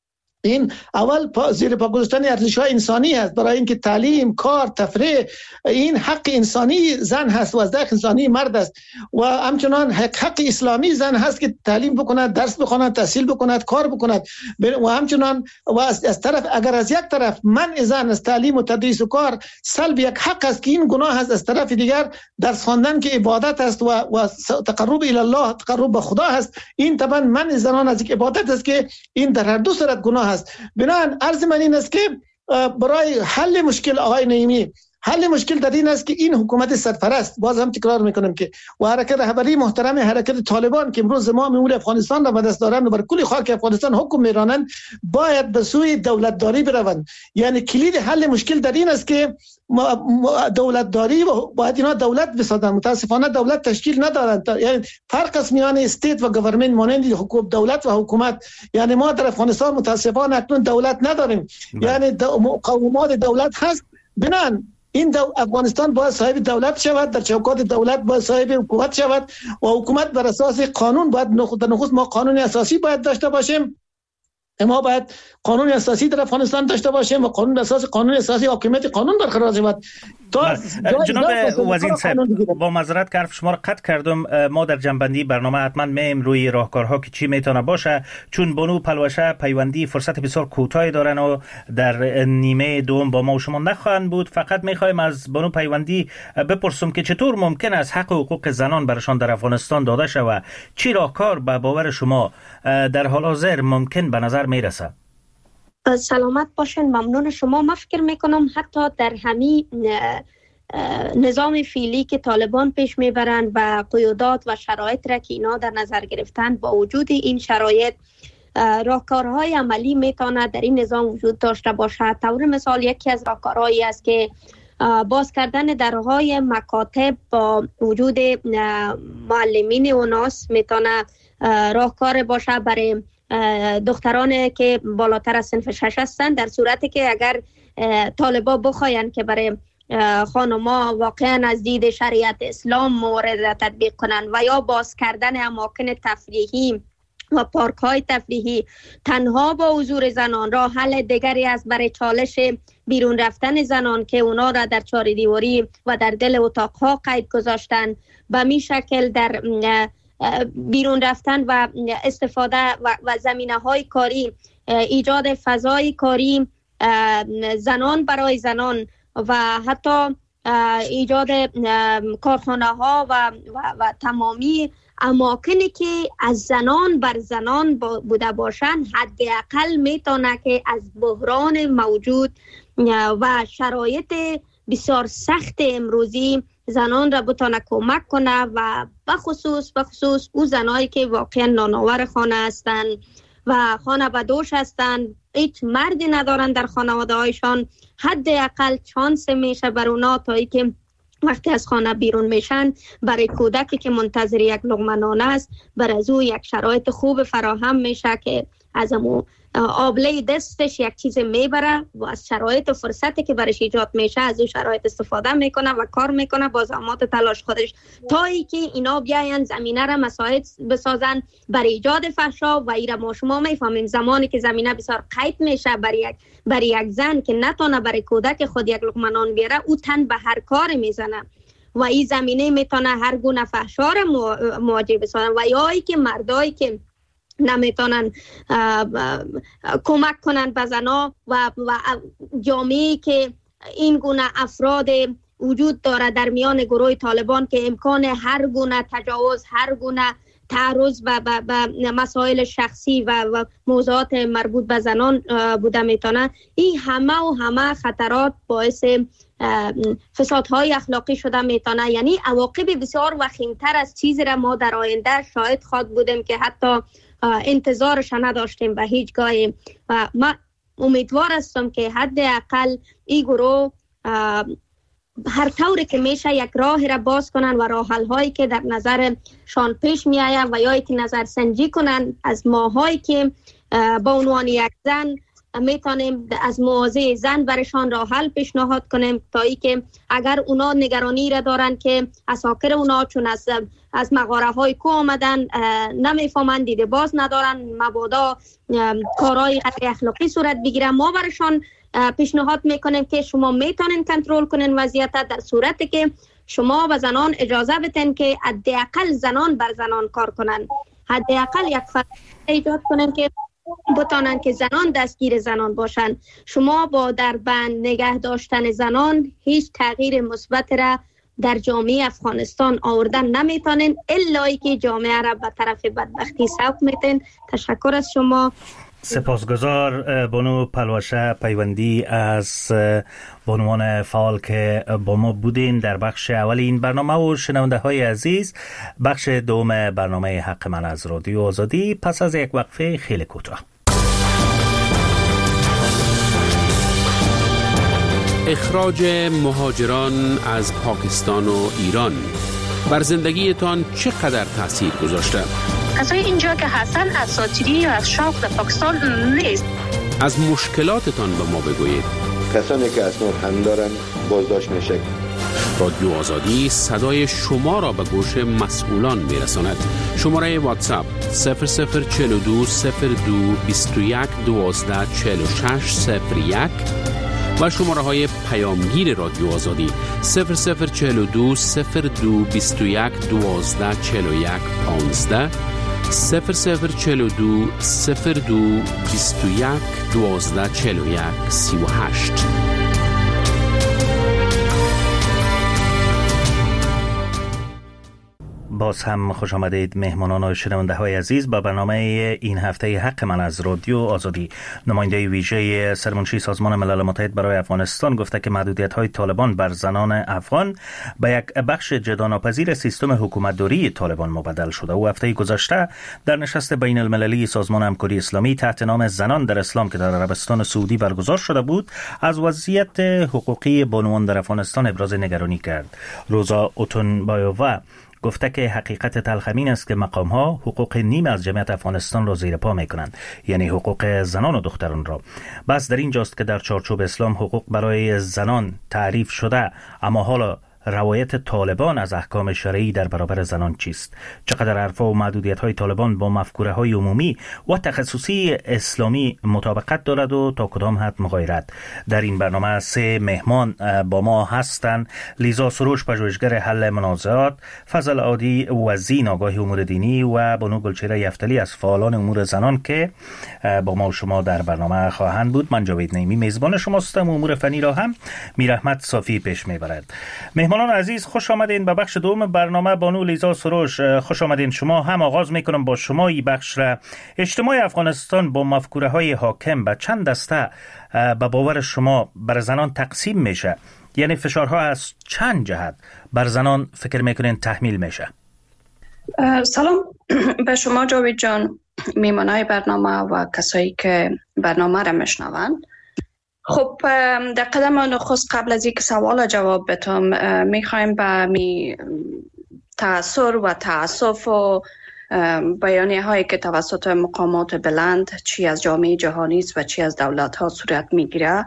این اول پا زیر پا گذاشتن ارزش‌های انسانی هست، برای اینکه تعلیم، کار، تفریح این حق انسانی زن هست و از حق انسانی مرد است و همچنان حق, حق اسلامی زن هست که تعلیم بکند، درس بخواند، تحصیل بکند، کار بکند و همچنان و از, از طرف اگر از یک طرف منع زن از تعلیم و تدریس و کار سلب یک حق است که این گناه است، از طرف دیگر درس خواندن که عبادت است و, و تقرب الی الله، تقرب به خدا هست، این طبعا منع زنان از یک عبادت است که این در هر دو صورت گناه است. بنابراین عرض من این است که برای حل مشکل آقای نعیمی، حل مشکل در این است که این حکومت سرپرست، باز هم تکرار میکنم که و حرکت رهبری محترم حرکت طالبان که امروز زمام امور افغانستان را به دست دارند و بر کل خاک افغانستان حکم میرانند، باید به سوی دولتداری بروند. یعنی کلید حل مشکل در این است که دولتداری و باید اینا دولت بسازند. متاسفانه دولت تشکیل ندارند، یعنی فرق است میان استیت و گورنمنت، مانند حکومت دولت و حکومت. یعنی ما در افغانستان متاسفانه اکنون دولت نداریم، یعنی مقومات دولت هست. بنان این دو افغانستان باید صاحب دولت شود، در چوکات دولت باید صاحب حکومت شود و حکومت بر اساس قانون باید در نخست ما قانون اساسی باید داشته باشیم. ما باید قانون اساسی در افغانستان داشته باشیم و قانون اساسی قانون اساسی حاکمیت قانون برقرار شود. جناب وزیر صاحب، با معذرت که حرف شما را قطع کردم، ما در جنبندی برنامه حتما میم روی راهکارها که چی میتونه باشه، چون بانو پلوشه پیوندی فرصت بسیار کوتاهی دارن و در نیمه دوم با ما و شما نخواهند بود. فقط میخوایم از بانو پیوندی بپرسم که چطور ممکن است حق و حقوق زنان برشان در افغانستان داده شود؟ چی راهکار به باور شما در حال حاضر ممکن به نظر میرسه؟ سلامت باشین، ممنون شما. من فکر میکنم حتی در همین نظام فعلی که طالبان پیش میبرند و قیودات و شرایط را که اینا در نظر گرفتند، با وجود این شرایط راهکارهای عملی میتونه در این نظام وجود داشته باشد. طور مثال یکی از راهکارهایی است که باز کردن درهای مکاتب با وجود معلمین و ناس میتونه راهکار باشه برای دختران که بالاتر از صنف شش هستند، در صورتی که اگر طالبا بخواین که برای خانما واقعا از دید شریعت اسلام مورد تطبیق کنند و یا باز کردن اماکن تفریحی و پارک های تفریحی تنها با حضور زنان راه حل دیگری است برای چالش بیرون رفتن زنان که اونا را در چار دیواری و در دل اتاقها قید گذاشتن. به می شکل در بیرون رفتن و استفاده و, و زمینه های کاری، ایجاد فضای کاری زنان برای زنان و حتی ایجاد کارخانه ها و, و, و تمامی اماکنی که از زنان بر زنان بوده باشند، حداقل میتونه که از بحران موجود و شرایط بسیار سخت امروزی زنان را بتونه کمک کنه و بخصوص بخصوص او زنایی که واقعا نانآور خانه هستند و خانه بدوش هستند، هیچ مردی ندارن در خانواده هایشان، حداقل چانس میشه بر اونا تا ای که وقتی از خانه بیرون میشن برای کودکی که منتظر یک لقمه نان است، بر از او یک شرایط خوب فراهم میشه که از امو آبله دستش یک چیز میبره و از شرایط و فرصتی که برش ایجاد میشه از این شرایط استفاده میکنه و کار میکنه با زحمات تلاش خودش، تا ای که اینا بیاین زمینه را مساعد بسازن برای ایجاد فحشا. و ایره ما شما میفهمیم زمانی که زمینه بسیار قید میشه برای یک برای یک زن که نتونه برای کودک خود یک لقمه نان بیاره، او تن به هر کار میزنه و این زمینه میتونه هر گونه فحشا را مواجه بسازن. و یا ای که مردایی که نمیتونن کمک کنن به زنا و, و جامعه‌ای که این گونه افراد وجود داره در میان گروه طالبان که امکان هر گونه تجاوز، هر گونه تعرض به مسائل شخصی و, و موضوعات مربوط به زنان بوده میتونه، این همه و همه خطرات باعث فسادهای اخلاقی شده میتونه. یعنی عواقب بسیار وخیمتر از چیزی را ما در آینده شاید خواد بودیم که حتی انتظارش نداشتیم به هیچ گاهی. و من امیدوار هستم که حداقل این گروه هر طوری که میشه یک راه را باز کنن و راه حل هایی که در نظر شان پیش می آید و یا که نظر سنجی کنن از ماهایی که با عنوان یک زن میتونیم از مواضع زن برشان راه حل پیشنهاد کنیم تا ای که اگر اونا نگرانی را دارن که اساکر اونا چون از از مغاره های کو آمدن نمیفهمند، دیده باز ندارن، مبادا کارهای غیر اخلاقی صورت بگیره، ما برشان پیشنهاد میکنیم که شما میتونین کنترل کنین وضعیت در صورتی که شما و زنان اجازه بدین که حداقل زنان بر زنان کار کنن، حداقل یک فرد ایجاد کنن که بتانن که زنان دستگیر زنان باشن. شما با در بند نگه داشتن زنان هیچ تغییر مثبت را در جامعه افغانستان آوردن نمیتونین الا ای که جامعه را به طرف بدبختی سوق میتین. تشکر از شما. سپاسگزار بانو پلوشه پیوندی از بانوان فعال که با ما بودین در بخش اول این برنامه و شنونده های عزیز بخش دوم برنامه حق من از رادیو آزادی پس از یک وقفه خیلی کوتاه. اخراج مهاجران از پاکستان و ایران بر زندگیتان چقدر تاثیر گذاشته؟ کسای اینجا که هستن اساطیری یا از شوق در پاکستان نیست. از مشکلاتتان به ما بگویید. کسانی که اسناد هم دارن بازداشت میشه. رادیو آزادی صدای شما را به گوش مسئولان میرساند. شماره واتساپ صفر صفر چهل و دو صفر دو بیست و یک دوازده چهل و شش صفر یک و شماره های پیامگیر رادیو آزادی صفر صفر چهل و دو صفر دو بیست و یک دوازده چهل و یک پانزده صفر صفر چهل و دو صفر دو بیست و یک دوازده چهل و یک سی و هشت. باز هم خوش آمدید مهمانان و شنونده های عزیز با برنامه این هفته حق من از رادیو آزادی. نماینده ویژه سرمنشی سازمان ملل متحد برای افغانستان گفته که محدودیت های طالبان بر زنان افغان به یک بخش جداناپذیر سیستم حکومتداری طالبان مبدل شده. او هفته گذشته در نشست بین المللی سازمان همکاری اسلامی تحت نام زنان در اسلام که در عربستان سعودی برگزار شده بود از وضعیت حقوقی بانوان در افغانستان ابراز نگرانی کرد. روزا اوتونبایووا گفته که حقیقت تلخ این است که مقام ها حقوق نیم از جمعیت افغانستان را زیر پا می کنند، یعنی حقوق زنان و دختران را. بس در اینجاست که در چارچوب اسلام حقوق برای زنان تعریف شده، اما حالا روایت طالبان از احکام شرعی در برابر زنان چیست؟ چقدر حرفا و محدودیت های طالبان با مفکوره های عمومی و تخصصی اسلامی مطابقت دارد و تا کدام حد مغایرت؟ در این برنامه سه مهمان با ما هستند: لیزا سروش، پژوهشگر حل منازعات، فضل عادی وزین، آگاه امور دینی، و بانو گلچهره یفتلی از فعالان امور زنان که با ما و شما در برنامه خواهند بود. من جاوید نعیمی میزبان شما هستم و امور فنی را هم میرحمت صافی پیش میبرد. مهمانان عزیز خوش آمدین به بخش دوم برنامه. بانو لیزا سروش خوش آمدین. شما هم آغاز میکنم با شما این بخش را. اجتماع افغانستان با مفکوره های حاکم به چند دسته به باور شما بر زنان تقسیم میشه؟ یعنی فشارها از چند جهت بر زنان فکر میکنین تحمیل میشه؟ سلام به شما جاوید جان، میمانای برنامه و کسایی که برنامه را میشنوند. خب در قدم نخست قبل از اینکه سوال جواب بدم میخوایم به می تأثیر و تأسف و بیانیه هایی که توسط مقامات بلند چی از جامعه جهانی است و چی از دولت ها صورت میگیره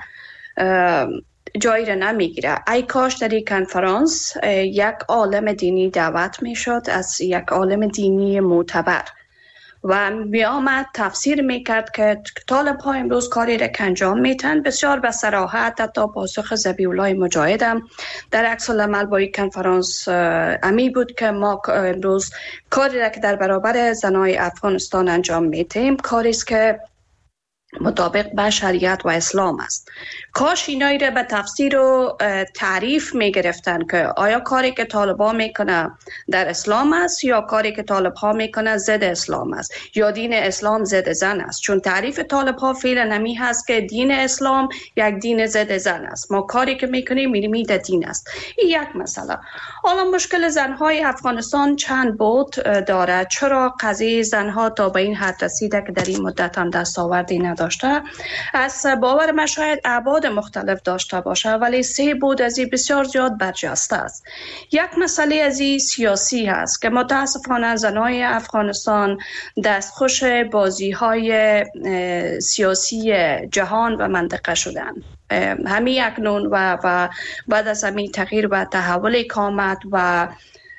جایی را نمیگیره. ای کاش در این کنفرانس یک عالم دینی دعوت میشد، از یک عالم دینی معتبر، و می آمد تفسیر می کرد که طالب ها امروز کاری را که انجام میتن بسیار به صراحت. حتی پاسخ ذبیح الله مجاهد هم در عکس العمل با این کنفرانس امی بود که ما امروز کاری را که در برابر زنای افغانستان انجام میتیم کاری است که مطابق به شریعت و اسلام است. کاش اینایی را به تفسیر و تعریف می گرفتن که آیا کاری که طالبان میکنه در اسلام است یا کاری که طالبها میکنه ضد اسلام است یا دین اسلام ضد زن است. چون تعریف طالبها فعلا نمی هست که دین اسلام یک دین ضد زن است. ما کاری که میکنیم میریم در دین است. این یک مسئله. حالا مشکل زنهای افغانستان چند بود داره. چرا قضیه زنها تا به این حد رسیده که در این مدت هم دستاوردی نداره؟ داشته. از باور من شاید ابعاد مختلف داشته باشه، ولی سه بود از این بسیار زیاد برجسته است. یک مسئله از این سیاسی هست که متاسفانه زنای افغانستان دستخوش بازی های سیاسی جهان و منطقه شدن. همین اکنون و, و بعد از همین تغییر و تحول که آمد و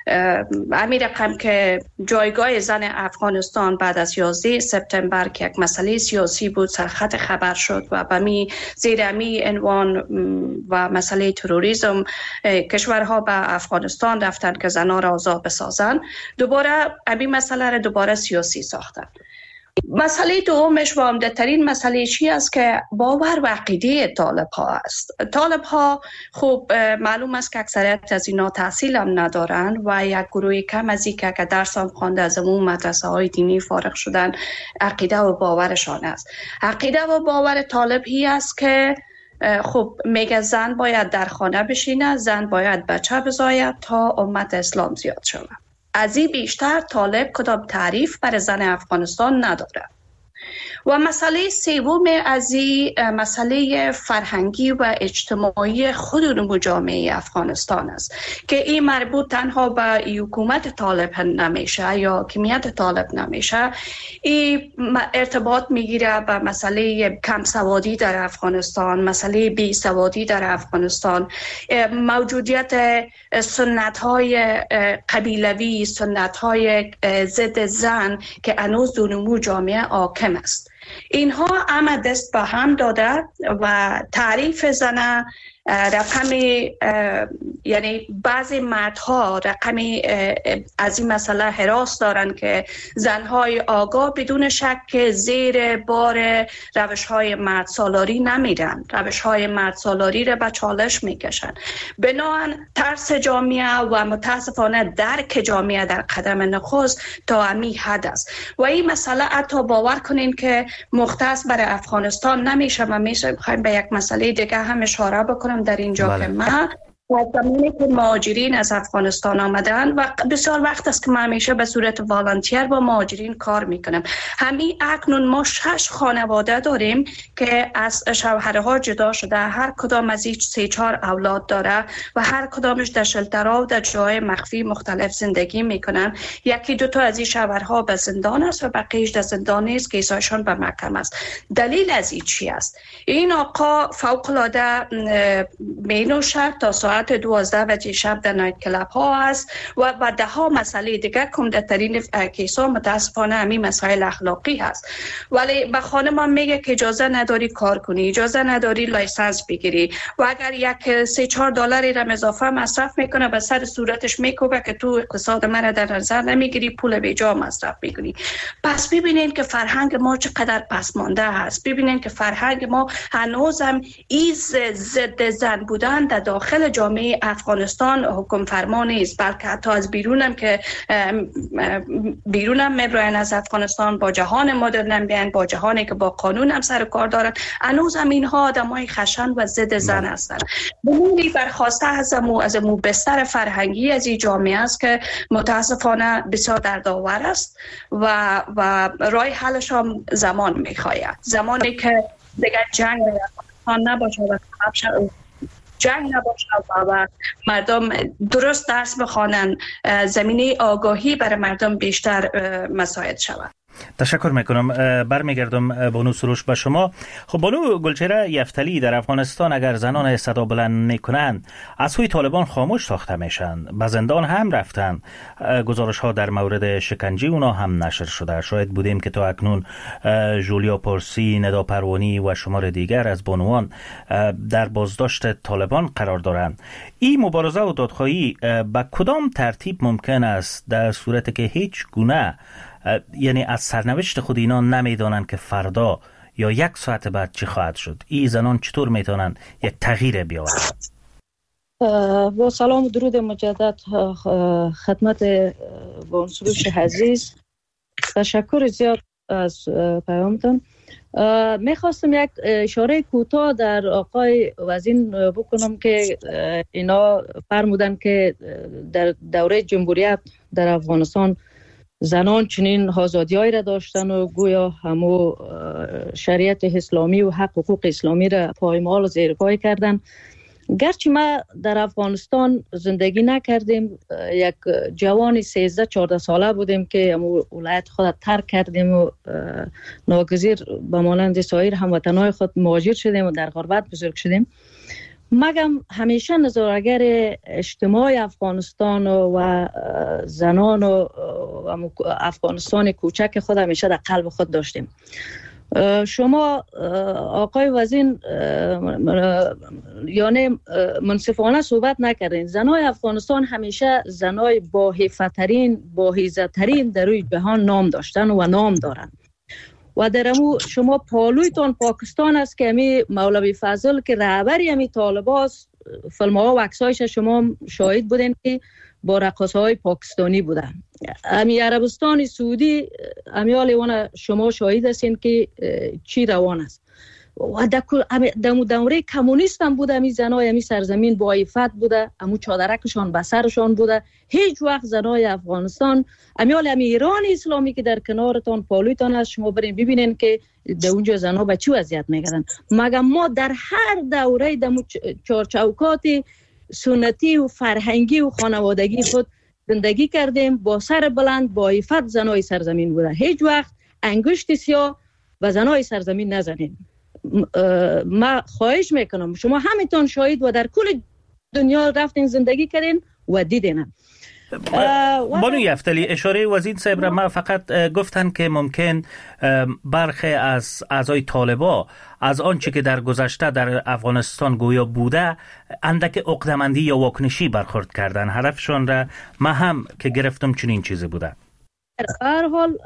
همین رقم که جایگاه زن افغانستان بعد از یازده سپتامبر که یک مسئله سیاسی بود سرخط خبر شد و به می زیر همی عنوان و مسئله تروریسم کشورها به افغانستان رفتن که زنان را آزاد بسازن، دوباره همین مسئله را دوباره سیاسی ساختن. مسئله دومش و عمده‌ترین مسئله چی است که باور و عقیده طالب ها است. طالب ها خوب معلوم است که اکثریت از اینا تحصیل هم ندارن و یک گروه کم از این که درس هم خوانده از اون مدرسه های دینی فارغ شدن عقیده و باورشان است. عقیده و باور طالب هی است که خب میگه زن باید در خانه بشینه، زن باید بچه بزاید تا امت اسلام زیاد شود. از این بیشتر طالب کدام تعریف بر زن افغانستان نداره. و مسئله سوم از این مسئله فرهنگی و اجتماعی خود جامعه افغانستان است که این مربوط تنها به حکومت طالب نمیشه یا حاکمیت طالب نمیشه، این ارتباط میگیره به مسئله کم سوادی در افغانستان، مسئله بی سوادی در افغانستان، موجودیت سنت های قبیلوی، سنت های ضد زن که هنوز در نمو جامعه حاکم است. اینها همه دست به هم داده و تعریف زنه رقمی، یعنی بعضی مردها رقمی از این مسئله حراس دارن که زنهای آگاه بدون شک زیر بار روشهای مرد سالاری نمیرن، روشهای مرد سالاری را به چالش میکشن. بنابراین ترس جامعه و متاسفانه درک جامعه در قدم نخست تا همی حد است و این مسئله حتی باور کنین که مختص برای افغانستان نمیشه. و میشه بخوایم به یک مسئله دیگه هم اشاره بکنم در اینجا بله. که من و زمانی که مهاجرین از افغانستان آمدن و بسیار وقت است که من همیشه به صورت والنتیر با مهاجرین کار میکنم. همین اکنون ما شش خانواده داریم که از شوهرها جدا شده، هر کدام از این سه چهار اولاد داره و هر کدامش در شلترها و در جای مخفی مختلف زندگی میکنن. یکی دو تا از این شوهرها به زندان است و بقیه‌اش در زندان نیست که ایشان به محکمه است. دلیل از این چی است؟ این آقا فوق العاده مینوشه تا ساعت دوازده بجه شب در نایت کلاب ها است و و ده ها مسئله دیگه که ترین کیسا متاسفانه همین مسائل اخلاقی هست. ولی به خانم میگه که اجازه نداری کار کنی، اجازه نداری لایسنس بگیری و اگر یک سه چهار دلاری را اضافه مصرف میکنه به سر صورتش میکوبه که تو اقتصاد من در نظر نمیگیری، پول بیجا مصرف میکنی. پس ببینین که فرهنگ ما چقدر پسمانده هست. ببینین که فرهنگ ما هنوزم ایز ضد زن بودن در داخل جامعه افغانستان حکم فرما نیست، بلکه حتی از بیرونم که بیرونم میبراین از افغانستان با جهان مدرن بیان، با جهانی که با قانون هم سر کار دارن، هنوز هم اینها آدمای خشن و ضد زن هستن. بمونی برخواسته از مو از مو بستر فرهنگی از این جامعه است که متاسفانه بسیار دردآور است و و راه حلش هم زمان میخواید. زمانی که دیگه جنگ در افغانستان نباشه و جنگ نباشه و مردم درست درس بخوانن، زمینه آگاهی برای مردم بیشتر مساعد شود. تشکر میکنم. برمیگردم بانو سروش به شما. خب بانو گلچهره یفتلی، در افغانستان اگر زنان صدا بلند میکنن از سوی طالبان خاموش ساخته میشن، به زندان هم رفتن، گزارش ها در مورد شکنجه اونا هم نشر شده. شاید بودیم که تا اکنون جولیا پارسی، ندا پروانی و شمار دیگر از بانوان در بازداشت طالبان قرار دارند. این مبارزه و دادخواهی به کدام ترتیب ممکن است در صورتی که هیچ گونه، یعنی از سرنوشت خود اینا نمیدانن که فردا یا یک ساعت بعد چی خواهد شد؟ این زنان چطور میتونن یک تغییر بیاورن؟ با سلام و درود مجدد خدمت بانو سروش عزیز، تشکر زیاد از پیامتون. میخواستم یک اشاره کوتاه در آقای وزین بکنم که اینا فرمودن که در دوره جمهوریت در افغانستان زنان چنین آزادی‌هایی را داشتن و گویا همو شریعت اسلامی و حق حقوق اسلامی را پایمال و زیرپای کردن. گرچه ما در افغانستان زندگی نکردیم، یک جوان سیزده چهارده ساله بودیم که همو ولایت خود ترک کردیم و ناگزیر به مانند سایر هموطنان خود مهاجر شدیم و در غربت بزرگ شدیم. مگم همیشه نظارگر اجتماع افغانستان و زنان و افغانستان کوچک خود همیشه در قلب خود داشتیم. شما آقای وزین یعنی منصفانه صحبت نکردین. زنای افغانستان همیشه زنای با حیفترین با حیزترین در روی جهان نام داشتن و نام دارن و در امو شما پالویتان پاکستان است که امی مولوی فضل که رهبری امی طالباست، فیلم ها و عکسایش شما شاهد بودین که با رقاصه های پاکستانی بودن. امی عربستان سعودی امیال اون شما شاهد هستین که چی روان است و در دوره کمونیست هم بوده. امی زنای امی سرزمین با عفت بوده، امو چادرکشان به سرشان بوده. هیچ وقت زنای افغانستان امیال امی ایران اسلامی که در کنارتان پالویتان است، شما برین ببینین که در اونجا زنها به چی وضعیت میگردن. مگر ما در هر دوره در چارچوکات سنتی و فرهنگی و خانوادگی خود زندگی کردیم، با سر بلند با عفت زنای سرزمین بوده. هیچ وقت انگشت سیاه و زنای سرزمین نزنیم. ما خواهش میکنم شما همتون شاهد و در کل دنیا رفتین زندگی کردین و دیدین. بانو یفتلی، اشاره وزیر صاحب را ما فقط گفتن که ممکن برخی از اعضای طالبا از آنچه که در گذشته در افغانستان گویا بوده اندک عقده‌مندی یا واکنشی برخورد کردن. حرفشان را ما هم که گرفتم چنین چیزی بوده. در هر حال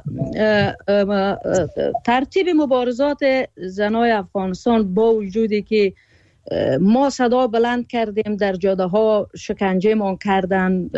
ترتیب مبارزات زنای افغانستان با وجودی که ما صدا بلند کردیم، در جاده ها شکنجه ما کردن،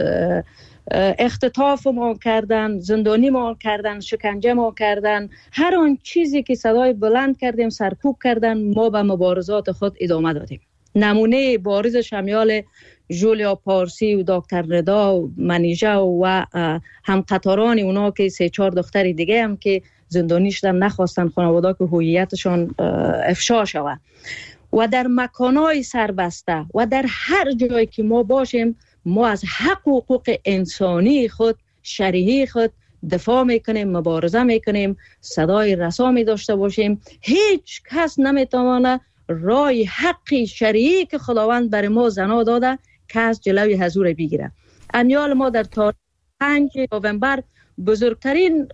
اختطاف ما کردن، زندانی ما کردن، شکنجه ما کردن، هر آن چیزی که صدای بلند کردیم سرکوب کردن، ما به مبارزات خود ادامه دادیم. نمونه بارز شمیال جولیا پارسی و دکتر رضا و منیژه و هم قطاران اونا که سه چهار دختری دیگه هم که زندانی شدن نخواستن خانواده که هویتشان افشا شود و در مکانهای سربسته و در هر جایی که ما باشیم ما از حق و حقوق انسانی خود شرعی خود دفاع میکنیم، مبارزه میکنیم، صدای رسا می داشته باشیم. هیچ کس نمیتوانه راه حقی شرعی که خداوند بر ما زنا داده کس جلوی حضور بگیره. امیال ما در تاریخ پنج نوامبر بزرگترین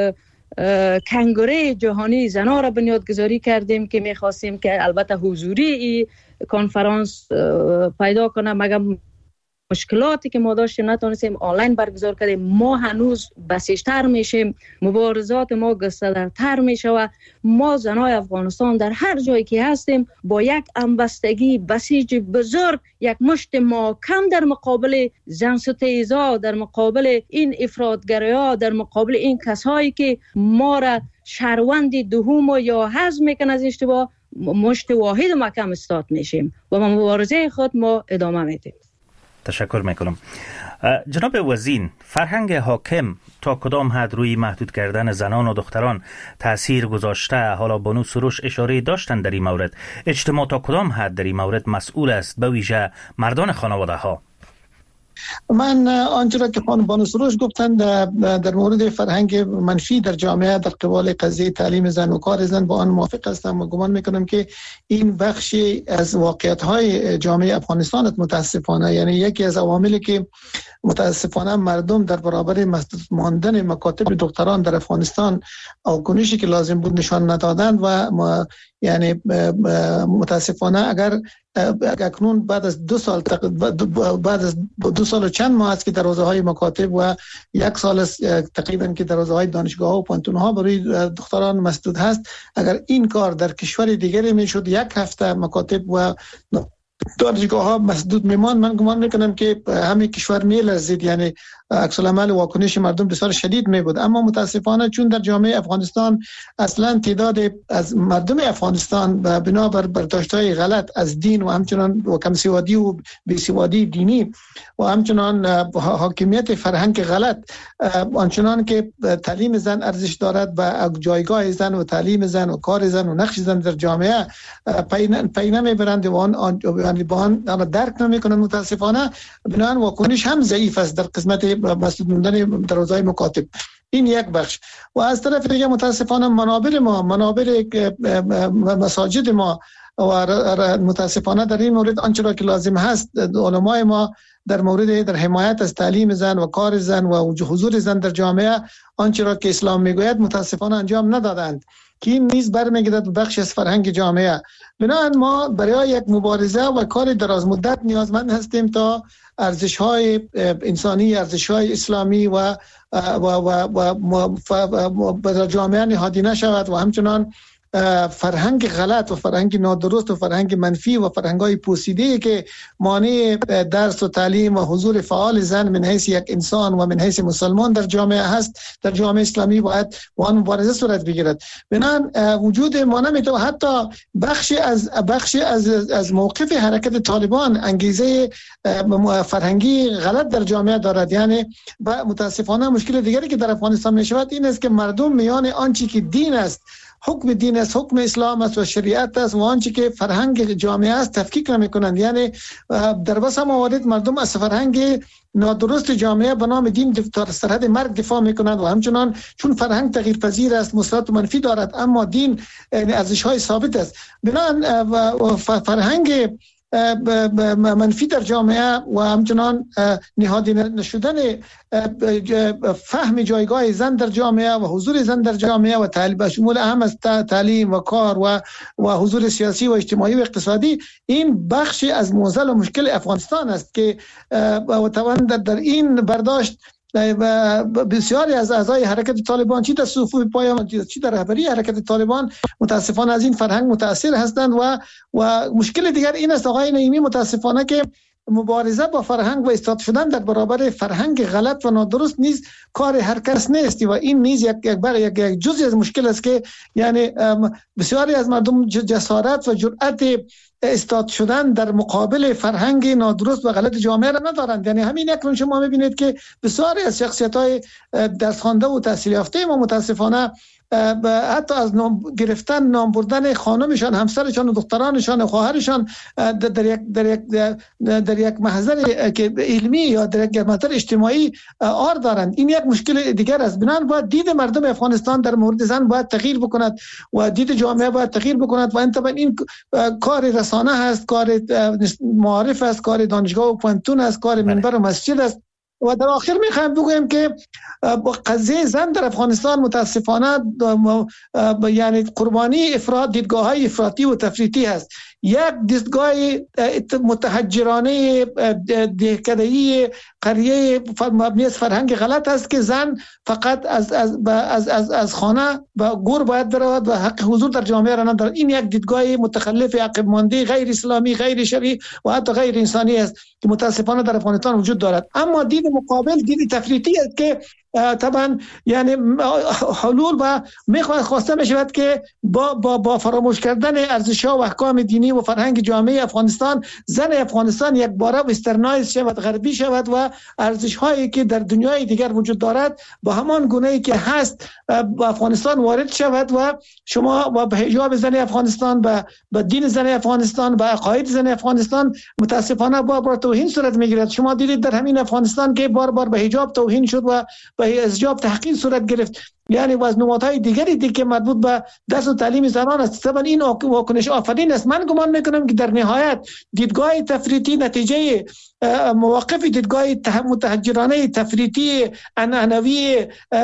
کنگره جهانی زنا را بنیادگذاری کردیم که میخواستیم که البته حضوری ای کنفرانس پیدا کنه، مگر مشکلاتی که ما داشتیم نتونستیم آنلاین برگزار کردیم. ما هنوز بسیجتر میشیم، مبارزات ما گسترده‌تر میشه و ما زنای افغانستان در هر جایی که هستیم با یک همبستگی بسیج بزرگ، یک مشت محکم در مقابل زن ستیزا، در مقابل این افراطگرایان، در مقابل این کسایی که ما را شهروند دوم یا هضم میکنن از اشتباه، مشت واحد محکم استاد میشیم و مبارزه خود ما ادامه میدیم. تشکر میکنم. جناب وزین، فرهنگ حاکم تا کدام حد روی محدود کردن زنان و دختران تأثیر گذاشته؟ حالا بانو سروش اشاره داشتن در این مورد. اجتماع تا کدام حد در این مورد مسئول است، به ویژه مردان خانواده ها؟ من آنچه را که خانم بانو سروش گفتند در مورد فرهنگ منفی در جامعه در قبال قضیه تعلیم زن و کار زن با آن موافق هستم و گمان میکنم که این بخشی از واقعیت‌های جامعه افغانستان متاسفانه، یعنی یکی از عواملی که متاسفانه مردم در برابر مسدود ماندن مکاتب دختران در افغانستان واکنشی که لازم بود نشان ندادند و ما یعنی متاسفانه اگر اکنون بعد از دو سال بعد از دو سال و چند ماه است که دروازه های مکاتب و یک سال است تقریبا که دروازه های دانشگاه ها و پانتون ها برای دختران مسدود هست، اگر این کار در کشور دیگری میشد یک هفته مکاتب و دانشگاه ها مسدود میمان، من گمان میکنم که همه کشور میلرزید، یعنی عکس العمل واکنش مردم بسیار شدید می بود. اما متاسفانه چون در جامعه افغانستان اصلا تعداد از مردم افغانستان به بنابر برداشت‌های غلط از دین و همچنان و کمسوادی و بیسوادی دینی و همچنان حاکمیت فرهنگ غلط، آنچنان که تعلیم زن ارزش دارد و جایگاه زن و تعلیم زن و کار زن و نقش زن در جامعه پی نمیبرند و آن آن درک نمیکنند، متاسفانه بنابراین واکنش هم ضعیف است در قسمت مسدود موندن دروازهای مکاتب. این یک بخش. و از طرف دیگه متاسفانه منابر ما، منابر مساجد ما و متاسفانه در این مورد آنچه را که لازم هست علمای ما در مورد در حمایت از تعلیم زن و کار زن و حضور زن در جامعه آنچه را که اسلام میگوید متاسفانه انجام ندادند که این نیز برمیگردد بخش از فرهنگ جامعه. بنابراین ما برای یک مبارزه و کار دراز مدت نیازمند هستیم تا ارزش‌های انسانی، ارزش‌های اسلامی و و و و در جامعه نهادی نشود و همچنان فرهنگ غلط و فرهنگ نادرست و فرهنگ منفی و فرهنگ‌های پوسیده‌ای که مانع درس و تعلیم و حضور فعال زن من حیث یک انسان و من حیث مسلمان در جامعه هست، در جامعه اسلامی باید با آن مبارزه صورت بگیرد. بنابراین وجود ما نمیتونه حتی بخشی از بخشی از از موقف حرکت طالبان انگیزه فرهنگی غلط در جامعه دارد. یعنی متاسفانه مشکل دیگری که در افغانستان میشود این است که مردم میان آنچه که دین است، حکم دین است، حکم اسلام است و شریعت است و آنچه که فرهنگ جامعه است تفکیک نمی کنند. یعنی در بس موارد مردم از فرهنگ نادرست جامعه به نام دین تا سرحد مرگ دفاع می کنند و همچنان چون فرهنگ تغییر پذیر است، مثبت و منفی دارد، اما دین ارزش های ثابت است. بنابراین فرهنگ منفی در جامعه و همچنان نهادی نشدن فهم جایگاه زن در جامعه و حضور زن در جامعه و تعلیم شمول اهم از تعلیم و کار و و حضور سیاسی و اجتماعی و اقتصادی، این بخشی از معضل و مشکل افغانستان است که و در این برداشت بسیاری از اعضای حرکت طالبان چی در صفوف پایان چی در رهبری حرکت طالبان متاسفانه از این فرهنگ متاثر هستند و و مشکل دیگر این است آقای نعیمی متاسفانه که مبارزه با فرهنگ و ایستاد شدن در برابر فرهنگ غلط و نادرست نیز کار هر کس نیست و این نیز یک یک یک, یک جزئی از مشکل است که یعنی بسیاری از مردم جسارت و جرأت ایستاد شدن در مقابل فرهنگ نادرست و غلط جامعه را ندارند. یعنی همین اکنون شما میبینید که بسیاری از شخصیت‌های درس خوانده و تحصیل یافته ما متاسفانه حتی از نام گرفتن نام بردن خانمشان، همسرشان و دخترانشان و خواهرشان در یک در یک در یک محضر که علمی یا در یک محضر اجتماعی آر دارند. این یک مشکل دیگر است. بنابراین باید دید مردم افغانستان در مورد زن باید تغییر بکند و دید جامعه باید تغییر بکند و انتباه این کار رسانه هست، کار معارف است، کار دانشگاه و پانتون است، کار منبر و مسجد است. و در آخر میخوایم بگویم که با قضیه زن در افغانستان متاسفانه یعنی قربانی افراط دیدگاه های افراطی و تفریطی هست. یک دیدگاه متحجرانه دهکده‌ای قریه مبنی از فرهنگ غلط است که زن فقط از از از از, از خانه و گور باید برود و حق حضور در جامعه را ندارد. این یک دیدگاه متخلف، عقب مانده، غیر اسلامی، غیر شرعی و حتی غیر انسانی است که متاسفانه در افغانستان وجود دارد. اما دید مقابل دید تفریطی است که طبعا یعنی حلول و میخواد خواسته میشود که با با با فراموش کردن ارزش‌ها و احکام دینی و فرهنگ جامعه افغانستان، زن افغانستان یک باره وسترنایز شود، غربی شود و ارزش‌هایی که در دنیای دیگر وجود دارد با همان گونه‌ای که هست با افغانستان وارد شود و شما با حجاب زن افغانستان، با با دین زن افغانستان، با عقاید زن افغانستان متاسفانه با بار توهین صورت میگیرد. شما دیدید در همین افغانستان که بار بار به حجاب توهین شد و به حجاب تحقیر صورت گرفت. یعنی و از نمادهای دیگری دیگه که مربوط به درس و تعلیم زنان است. طبعا این واکنش آفرین است. من گمان میکنم که در نهایت دیدگاه تفریطی نتیجه مواقف دیدگاه متحجرانه تفریطی عنعنوی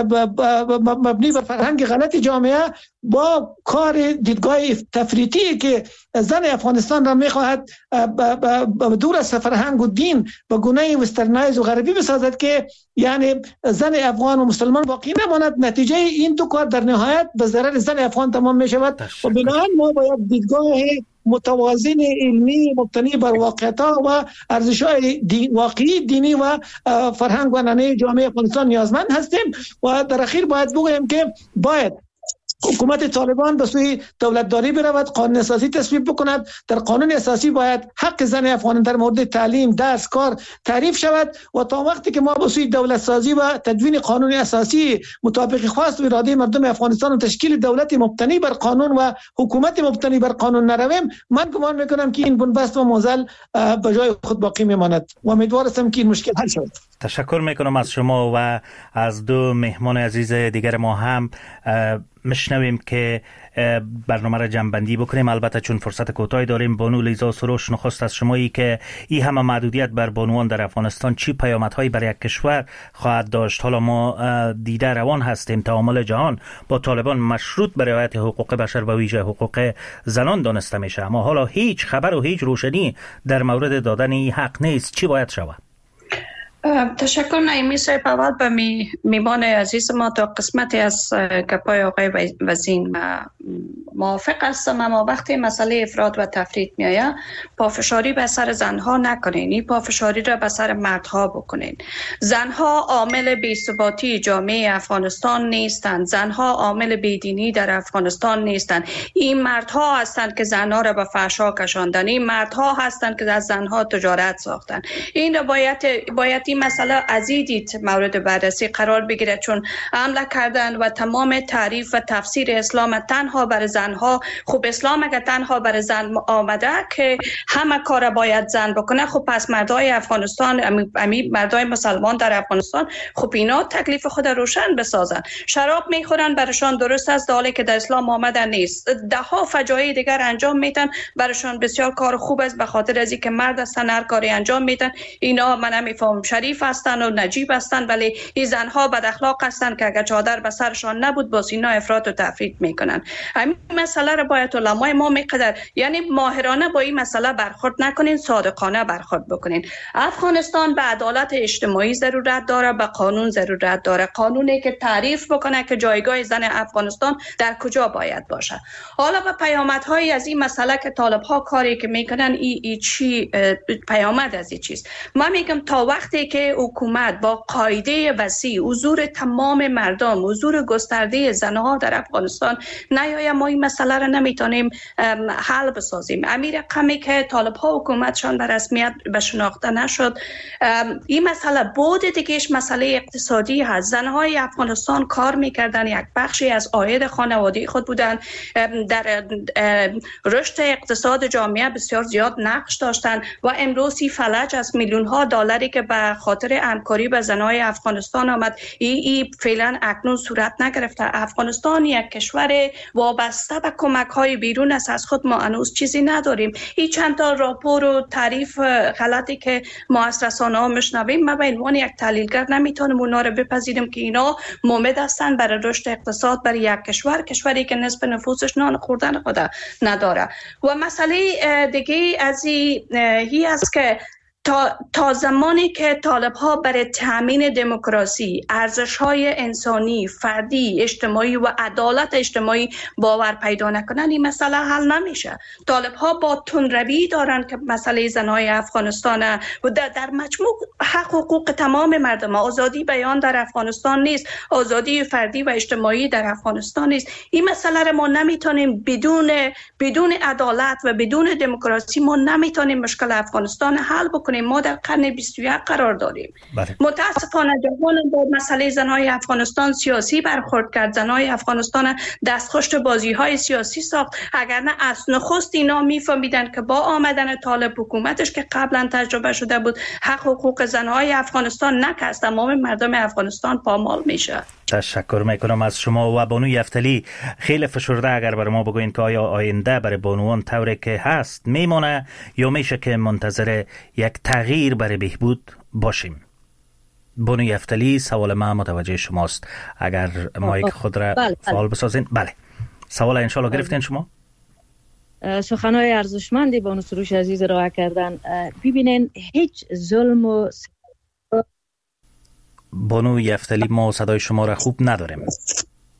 مبنی بر فرهنگ غلط جامعه با کار دیدگاه تفریطی که زن افغانستان را میخواهد دور از فرهنگ و دین به گونه وسترنایز و غربی بسازد که یعنی زن افغان و مسلمان باقی نماند. نتیجه نتیجه این دو کار در نهایت به ضرر زن افغان تمام می شود و بنابراین ما باید دیدگاه متوازن علمی مبتنی بر واقعیت‌ها و ارزش‌های دین واقعی دینی و فرهنگ و عنعنه جامعه افغانستان نیازمند هستیم و در اخیر باید بگویم که باید حکومت طالبان به سوی دولتداری برود، قانون اساسی تصویب بکند. در قانون اساسی باید حق زن افغان در مورد تعلیم، درس، کار تعریف شود و تا وقتی که ما به سوی دولت سازی و تدوین قانون اساسی مطابق خواست و اراده مردم افغانستان و تشکیل دولت مبتنی بر قانون و حکومت مبتنی بر قانون نرویم، من گمان میکنم که این بنبست و موزل به جای خود باقی میماند و امیدوار هستم که این مشکل حل شود. تشکر میکنم از شما و از دو مهمان عزیز دیگر ما هم مشنویم که برنامه را جمع‌بندی بکنیم. البته چون فرصت کوتاهی داریم، بانو لیزا سروش، نخست از شمایی که این همه محدودیت بر بانوان در افغانستان چی پیامدهایی برای یک کشور خواهد داشت؟ حالا ما دیده روان هستیم تعامل جهان با طالبان مشروط به رعایت حقوق بشر و ویژه حقوق زنان دانسته میشه، اما حالا هیچ خبر و هیچ روشنی در مورد دادن این حق نیست. چی باید شود؟ تشکر نایمی صاحب. اول به می میمان عزیز ما تا قسمتی از گپای آقای وزین موافق هستم، اما وقتی مسئله افراط و تفریط میآید پافشاری به سر زنها نکنین، این پافشاری را به سر مردها بکنین. زنها عامل بی‌ثباتی جامعه افغانستان نیستند، زنها عامل بیدینی در افغانستان نیستند. این مردها هستند که زنها را به فحشا کشاندن، این مردها هستند که از زنها تجارت ساختن. این را باید باید این مسئله ازیدید مورد بررسی قرار بگیرد، چون حمله کردن و تمام تعریف و تفسیر اسلام تنها بر زنها، خب اسلام اگر تنها بر زن آمده که همه کار باید زن بکنه، خب پس مردای افغانستان، امی مردای مسلمان در افغانستان، خب اینا تکلیف خود روشن بسازن. شراب میخورن، برشان درست است، حالی که در اسلام آمده نیست. ده ها فجایع دیگر انجام میدن، برشان بسیار کار خوب است، به خاطر از اینکه مرد هستن هر کاری انجام میدن. اینا من نمیفهم، شریف هستن و نجیب هستن، ولی این زنها بد اخلاق هستن که اگر چادر به سرشان نبود با اینا افراط و تفریط میکنن. همین مسئله رو باید علمای ما میقدر یعنی ماهرانه با این مسئله برخورد نکنین، صادقانه برخورد بکنین. افغانستان به عدالت اجتماعی ضرورت داره، به قانون ضرورت داره، قانونی که تعریف بکنه که جایگاه زن افغانستان در کجا باید باشه. حالا به پیامدهای از این مسئله که طالب ها کاری که میکنن ای, ای چی پیامد از این چیز، من میگم تا وقتی که حکومت با قاعده وسیع حضور تمام مردم، حضور گسترده زنها در افغانستان نیاید، ما این مسئله را نمیتونیم حل بسازیم. امیر قمی که طالب ها حکومتشان به رسمیت به شناخته نشد، این مسئله بود دیگهش مسئله اقتصادی هست. زنهای افغانستان کار میکردن، یک بخشی از عاید خانوادگی خود بودن، در رشد اقتصاد جامعه بسیار زیاد نقش داشتن و امروزی فلج از میلیون ها دلاری که به خاطر همکاری با زنهای افغانستان آمد، ای, ای فعلا اکنون صورت نگرفته. افغانستان یک کشور وابسته به کمک های بیرون است، از خود ما هنوز چیزی نداریم. این چند تا راپور و تعریف غلطی که ما از رسانه ها میشنویم، ما به عنوان یک تحلیلگر نمیتونیم اونا رو بپذیریم که اینا مومد هستن برای رشد اقتصاد برای یک کشور، کشوری که نصف نفوسش نان خوردن خود نداره. و مسئله دیگه از این است که تا, تا زمانی که طالب ها برای تامین دموکراسی، ارزش های انسانی، فردی، اجتماعی و عدالت اجتماعی باور پیدا نکنن، این مسئله حل نمیشه. طالب ها با تندروی دارن که مسئله زنهای افغانستان و در, در مجموع حق حقوق تمام مردم، آزادی بیان در افغانستان نیست، آزادی فردی و اجتماعی در افغانستان نیست. این مسئله را ما نمیتونیم بدون بدون عدالت و بدون دموکراسی ما نمیتونیم مشکل افغانستان حل بکنیم. ما در قرن بیست و یک قرار داریم. بله. متاسفانه جهان با مسئله زنهای افغانستان سیاسی برخورد کرد، زنهای افغانستان دستخوش بازی های سیاسی ساخت. اگر نه از نخست اینا میفهمیدن که با آمدن طالب حکومتش که قبلا تجربه شده بود، حق حقوق زنهای افغانستان نکست، تمام مردم افغانستان پامال میشه. تشکر میکنم از شما. و بانو یفتلی خیلی فشرده اگر برای ما بگوین که آیا آینده برای بانوان طوری که هست میمونه یا میشه که منتظر یک تغییر برای بهبود باشیم؟ بانو یفتلی، سوال ما متوجه شماست، اگر مایک خود را بله، فعال بسازین. بله، سوال انشالله گرفتین شما؟ سخنهای ارزشمندی بانو سروش عزیز ارائه کردن. ببینین هیچ ظلم و بانو یفتلی ما صدای شما را خوب نداریم.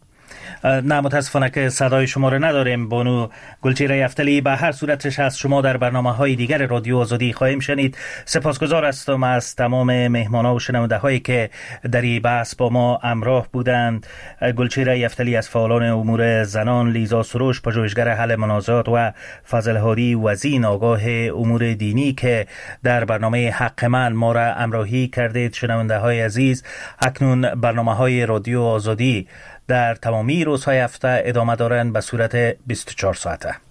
نه متاسفانه که صدای شما رو نداریم. بانو گلچهره یفتلی، به هر صورتش از شما در برنامه های دیگر رادیو آزادی خواهیم شنید. سپاسگزار هستم از تمام مهمانان و شنونده هایی که در این بحث با ما همراه بودند. گلچهره یفتلی از فعالان امور زنان، لیزا سروش پژوهشگر حل منازعات و فضل هادی وزین آگاه امور دینی که در برنامه حق من ما را همراهی کردید. شنونده های عزیز، اکنون برنامه های رادیو آزادی در تمامی روزهای هفته ادامه دارند به صورت بیست و چهار ساعته.